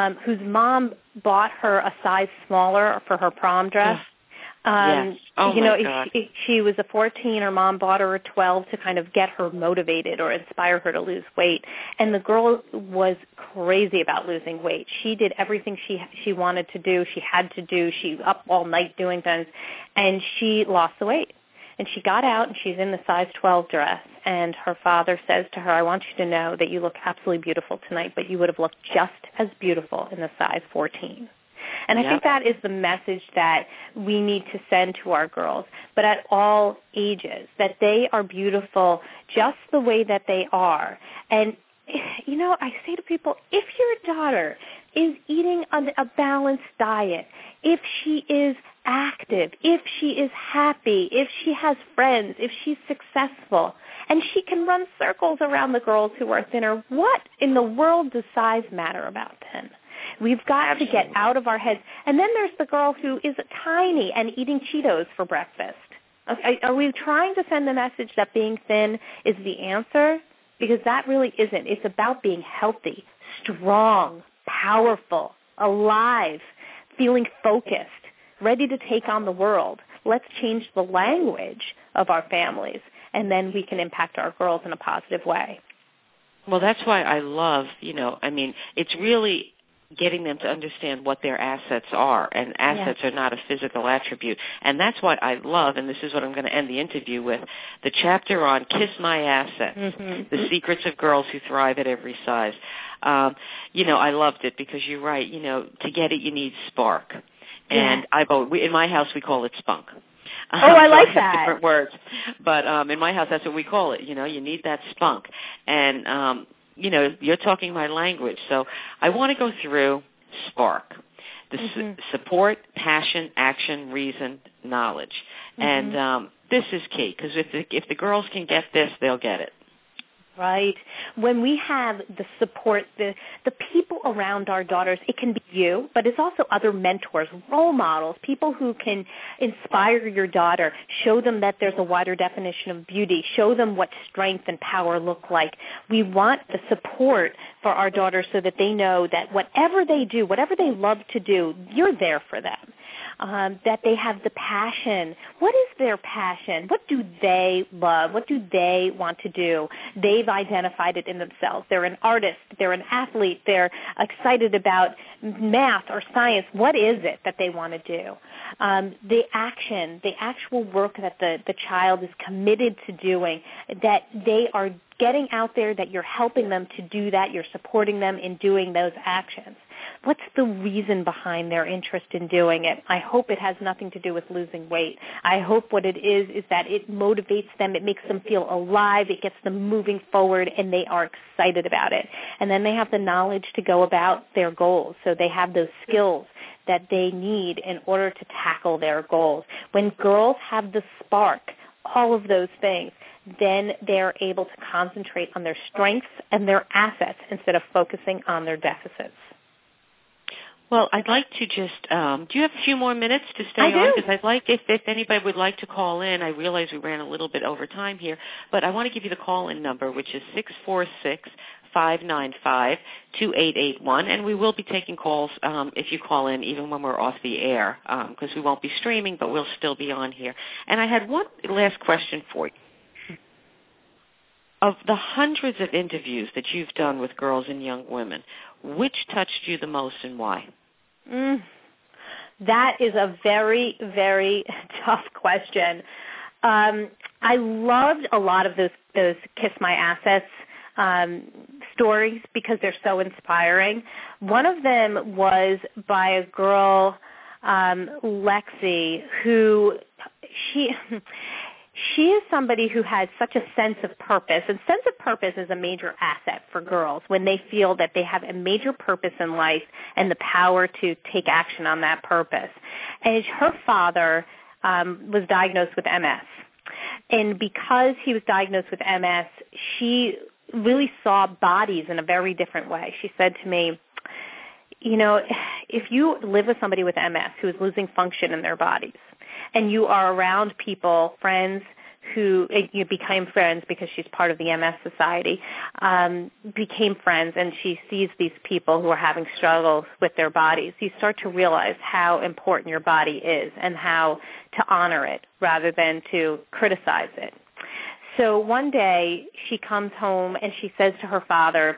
mom bought her a size smaller for her prom dress. Yes. Oh my God. She was a 14. Her mom bought her a 12 to kind of get her motivated or inspire her to lose weight. And the girl was crazy about losing weight. She did everything she wanted to do. She had to do. She was up all night doing things, and she lost the weight. And she got out, and she's in the size 12 dress, and her father says to her, I want you to know that you look absolutely beautiful tonight, but you would have looked just as beautiful in the size 14. And I think that is the message that we need to send to our girls, but at all ages, that they are beautiful just the way that they are. And, I say to people, if your daughter is eating a balanced diet, if she is active, if she is happy, if she has friends, if she's successful, and she can run circles around the girls who are thinner, what in the world does size matter about then? We've got to get out of our heads. And then there's the girl who is tiny and eating Cheetos for breakfast. Are we trying to send the message that being thin is the answer? Because that really isn't. It's about being healthy, strong, powerful, alive, feeling focused, ready to take on the world. Let's change the language of our families, and then we can impact our girls in a positive way. Well, that's why I love, it's really getting them to understand what their assets are, and assets are not a physical attribute. And that's why I love, and this is what I'm going to end the interview with, the chapter on Kiss My Assets, the secrets of girls who thrive at every size. I loved it because you're right, to get it you need spark. And in my house we call it spunk. I like that. Different words. But in my house that's what we call it. You need that spunk. And you're talking my language. So I want to go through SPARK, the support, passion, action, reason, knowledge. And this is key because if the girls can get this, they'll get it. Right. When we have the support, the people around our daughters, it can be you, but it's also other mentors, role models, people who can inspire your daughter, show them that there's a wider definition of beauty, show them what strength and power look like. We want the support for our daughters so that they know that whatever they do, whatever they love to do, you're there for them. That they have the passion. What is their passion? What do they love? What do they want to do? They've identified it in themselves. They're an artist. They're an athlete. They're excited about math or science. What is it that they want to do? The action, the actual work that the child is committed to doing, that they are getting out there, that you're helping them to do that, you're supporting them in doing those actions. What's the reason behind their interest in doing it? I hope it has nothing to do with losing weight. I hope what it is that it motivates them, it makes them feel alive, it gets them moving forward, and they are excited about it. And then they have the knowledge to go about their goals, so they have those skills that they need in order to tackle their goals. When girls have the spark, all of those things, then they're able to concentrate on their strengths and their assets instead of focusing on their deficits. Well, I'd like to just, do you have a few more minutes to stay on? Because I'd like, if anybody would like to call in, I realize we ran a little bit over time here, but I want to give you the call-in number, which is 646-595-2881, and we will be taking calls if you call in, even when we're off the air, because we won't be streaming, but we'll still be on here. And I had one last question for you. Of the hundreds of interviews that you've done with girls and young women, which touched you the most and why? That is a very, very tough question. I loved a lot of those Kiss My Assets stories because they're so inspiring. One of them was by a girl, Lexi, who she is somebody who has such a sense of purpose, and sense of purpose is a major asset for girls when they feel that they have a major purpose in life and the power to take action on that purpose. And her father was diagnosed with MS. And because he was diagnosed with MS, she really saw bodies in a very different way. She said to me, you know, if you live with somebody with MS who is losing function in their bodies, and you are around people, friends, who you became friends because she's part of the MS Society, became friends, and she sees these people who are having struggles with their bodies, you start to realize how important your body is and how to honor it rather than to criticize it. So one day she comes home and she says to her father,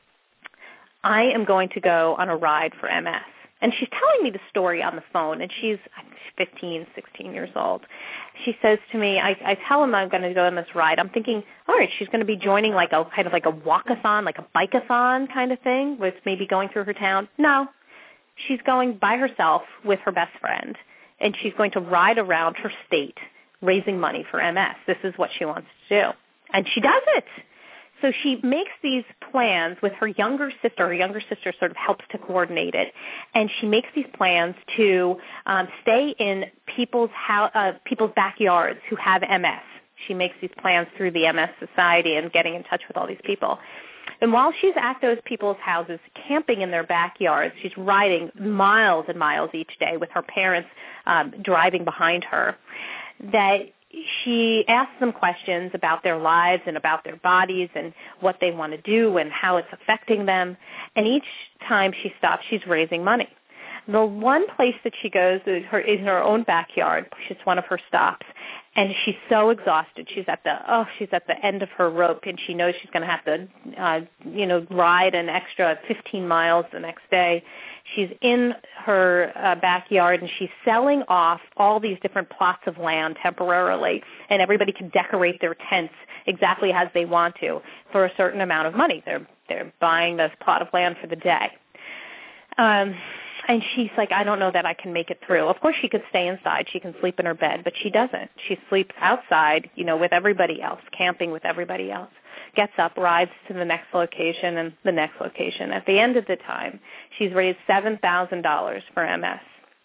I am going to go on a ride for MS. And she's telling me the story on the phone, and she's 15, 16 years old. She says to me, I tell him I'm going to go on this ride. I'm thinking, all right, she's going to be joining like a kind of like a walk-a-thon, like a bike-a-thon kind of thing with maybe going through her town. No, she's going by herself with her best friend, and she's going to ride around her state raising money for MS. This is what she wants to do. And she does it. So she makes these plans with her younger sister. Her younger sister sort of helps to coordinate it. And she makes these plans to stay in people's backyards who have MS. She makes these plans through the MS Society and getting in touch with all these people. And while she's at those people's houses, camping in their backyards, she's riding miles and miles each day with her parents driving behind her, that she asks them questions about their lives and about their bodies and what they want to do and how it's affecting them. And each time she stops, she's raising money. The one place that she goes is her own backyard, which is one of her stops. And she's so exhausted. She's at the end of her rope, and she knows she's going to have to, ride an extra 15 miles the next day. She's in her backyard, and she's selling off all these different plots of land temporarily, and everybody can decorate their tents exactly as they want to for a certain amount of money. They're buying this plot of land for the day. And she's like, I don't know that I can make it through. Of course, she could stay inside. She can sleep in her bed, but she doesn't. She sleeps outside, with everybody else, camping with everybody else. Gets up, rides to the next location and the next location. At the end of the time, she's raised $7,000 for MS.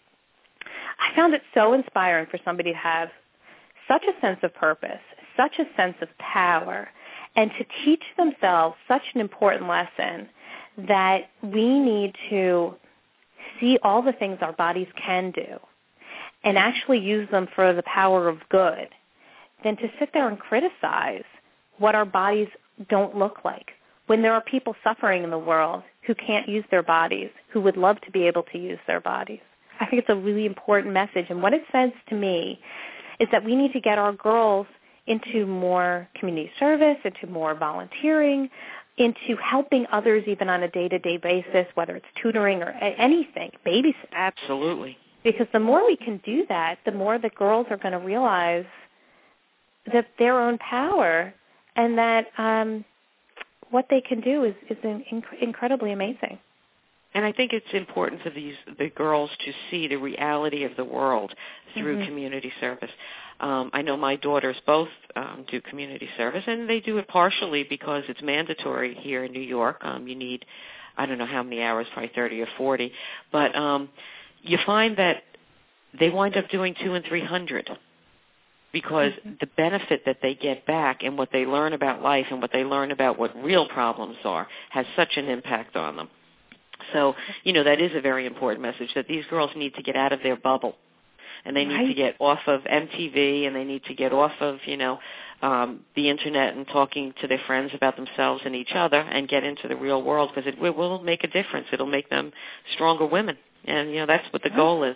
I found it so inspiring for somebody to have such a sense of purpose, such a sense of power, and to teach themselves such an important lesson that we need to see all the things our bodies can do and actually use them for the power of good than to sit there and criticize what our bodies don't look like. When there are people suffering in the world who can't use their bodies, who would love to be able to use their bodies. I think it's a really important message. And what it says to me is that we need to get our girls into more community service, into more volunteering, into helping others even on a day-to-day basis, whether it's tutoring or anything, babysitting. Absolutely. Because the more we can do that, the more the girls are going to realize that their own power and that what they can do is incredibly amazing. And I think it's important for the girls to see the reality of the world through community service. I know my daughters both do community service, and they do it partially because it's mandatory here in New York. You need, I don't know how many hours, probably 30 or 40. But you find that they wind up doing 200 and 300 because the benefit that they get back and what they learn about life and what they learn about what real problems are has such an impact on them. So, that is a very important message, that these girls need to get out of their bubble. And they need to get off of MTV, and they need to get off of, the Internet and talking to their friends about themselves and each other and get into the real world, because it will make a difference. It'll make them stronger women. And, that's what the goal is.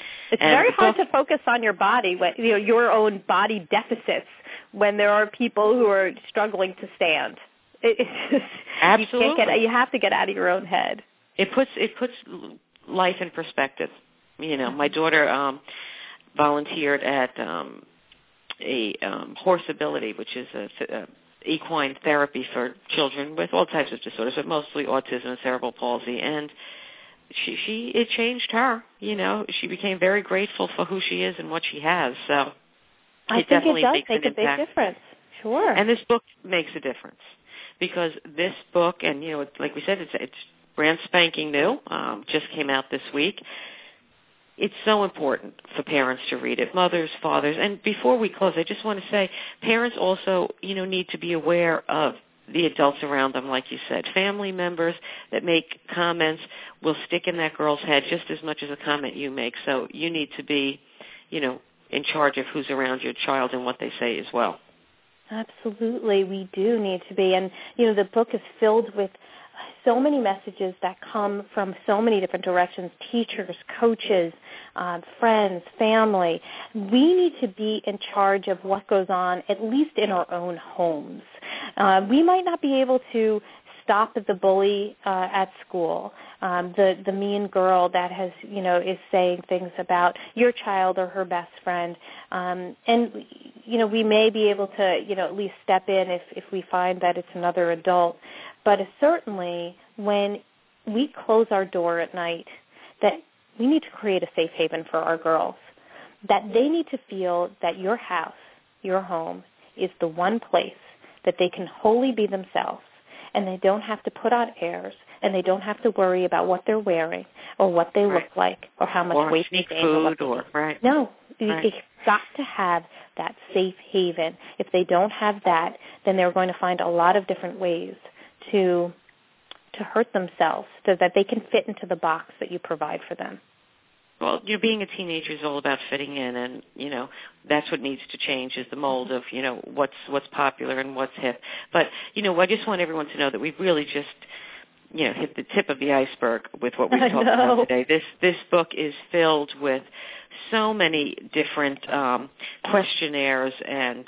It's very hard to focus on your body, your own body deficits, when there are people who are struggling to stand. It's just, absolutely. You have to get out of your own head. It puts life in perspective. My daughter volunteered at a horse ability, which is a equine therapy for children with all types of disorders, but mostly autism and cerebral palsy. And it changed her. She became very grateful for who she is and what she has. So I think it does make a big difference. Sure. And this book makes a difference, because this book, and like we said, it's brand spanking new. Just came out this week. It's so important for parents to read it, mothers, fathers. And before we close, I just want to say parents also, need to be aware of the adults around them, like you said. Family members that make comments will stick in that girl's head just as much as a comment you make. So you need to be, in charge of who's around your child and what they say as well. Absolutely, we do need to be. And, the book is filled with so many messages that come from so many different directions, teachers, coaches, friends, family. We need to be in charge of what goes on, at least in our own homes. We might not be able to stop the bully at school, the mean girl that has, is saying things about your child or her best friend. And, we may be able to, at least step in if we find that it's another adult. But certainly when we close our door at night, that we need to create a safe haven for our girls, that they need to feel that your house, your home, is the one place that they can wholly be themselves, and they don't have to put on airs, and they don't have to worry about what they're wearing or what they look like or how much weight they gain. No, they've got to have that safe haven. If they don't have that, then they're going to find a lot of different ways to hurt themselves so that they can fit into the box that you provide for them. Well, being a teenager is all about fitting in, and, that's what needs to change, is the mold of, what's popular and what's hip. But, I just want everyone to know that we've really just, hit the tip of the iceberg with what we've talked about today. This book is filled with so many different questionnaires, and,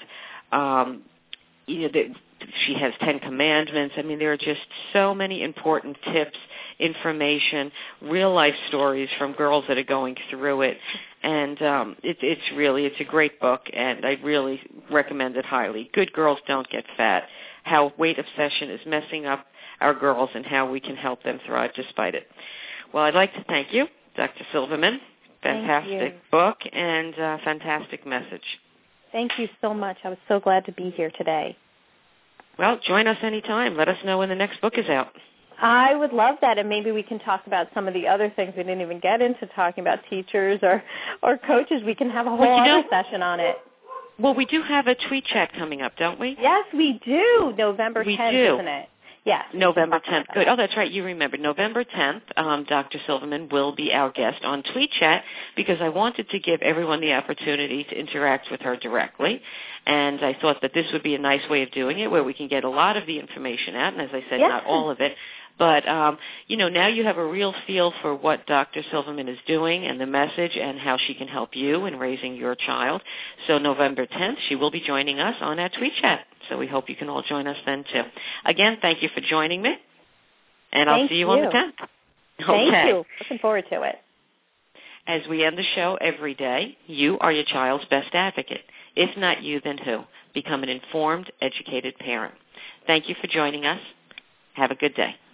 she has 10 commandments. I mean, there are just so many important tips, information, real-life stories from girls that are going through it. And it's a great book, and I really recommend it highly. Good Girls Don't Get Fat, How Weight Obsession is Messing Up Our Girls and How We Can Help Them Thrive Despite It. Well, I'd like to thank you, Dr. Silverman. Fantastic book and fantastic message. Thank you so much. I was so glad to be here today. Well, join us anytime. Let us know when the next book is out. I would love that, and maybe we can talk about some of the other things we didn't even get into, talking about teachers or coaches. We can have a whole other session on it. Well, we do have a tweet chat coming up, don't we? Yes, we do. November 10th, isn't it? Yes. November 10th. Good. Oh, that's right. You remember. November 10th, Dr. Silverman will be our guest on Tweet Chat, because I wanted to give everyone the opportunity to interact with her directly. And I thought that this would be a nice way of doing it, where we can get a lot of the information out. And as I said, not all of it. But, now you have a real feel for what Dr. Silverman is doing and the message and how she can help you in raising your child. So November 10th, she will be joining us on our Tweet Chat. So we hope you can all join us then, too. Again, thank you for joining me, and I'll see you on the 10th. Thank you. Looking forward to it. As we end the show every day, you are your child's best advocate. If not you, then who? Become an informed, educated parent. Thank you for joining us. Have a good day.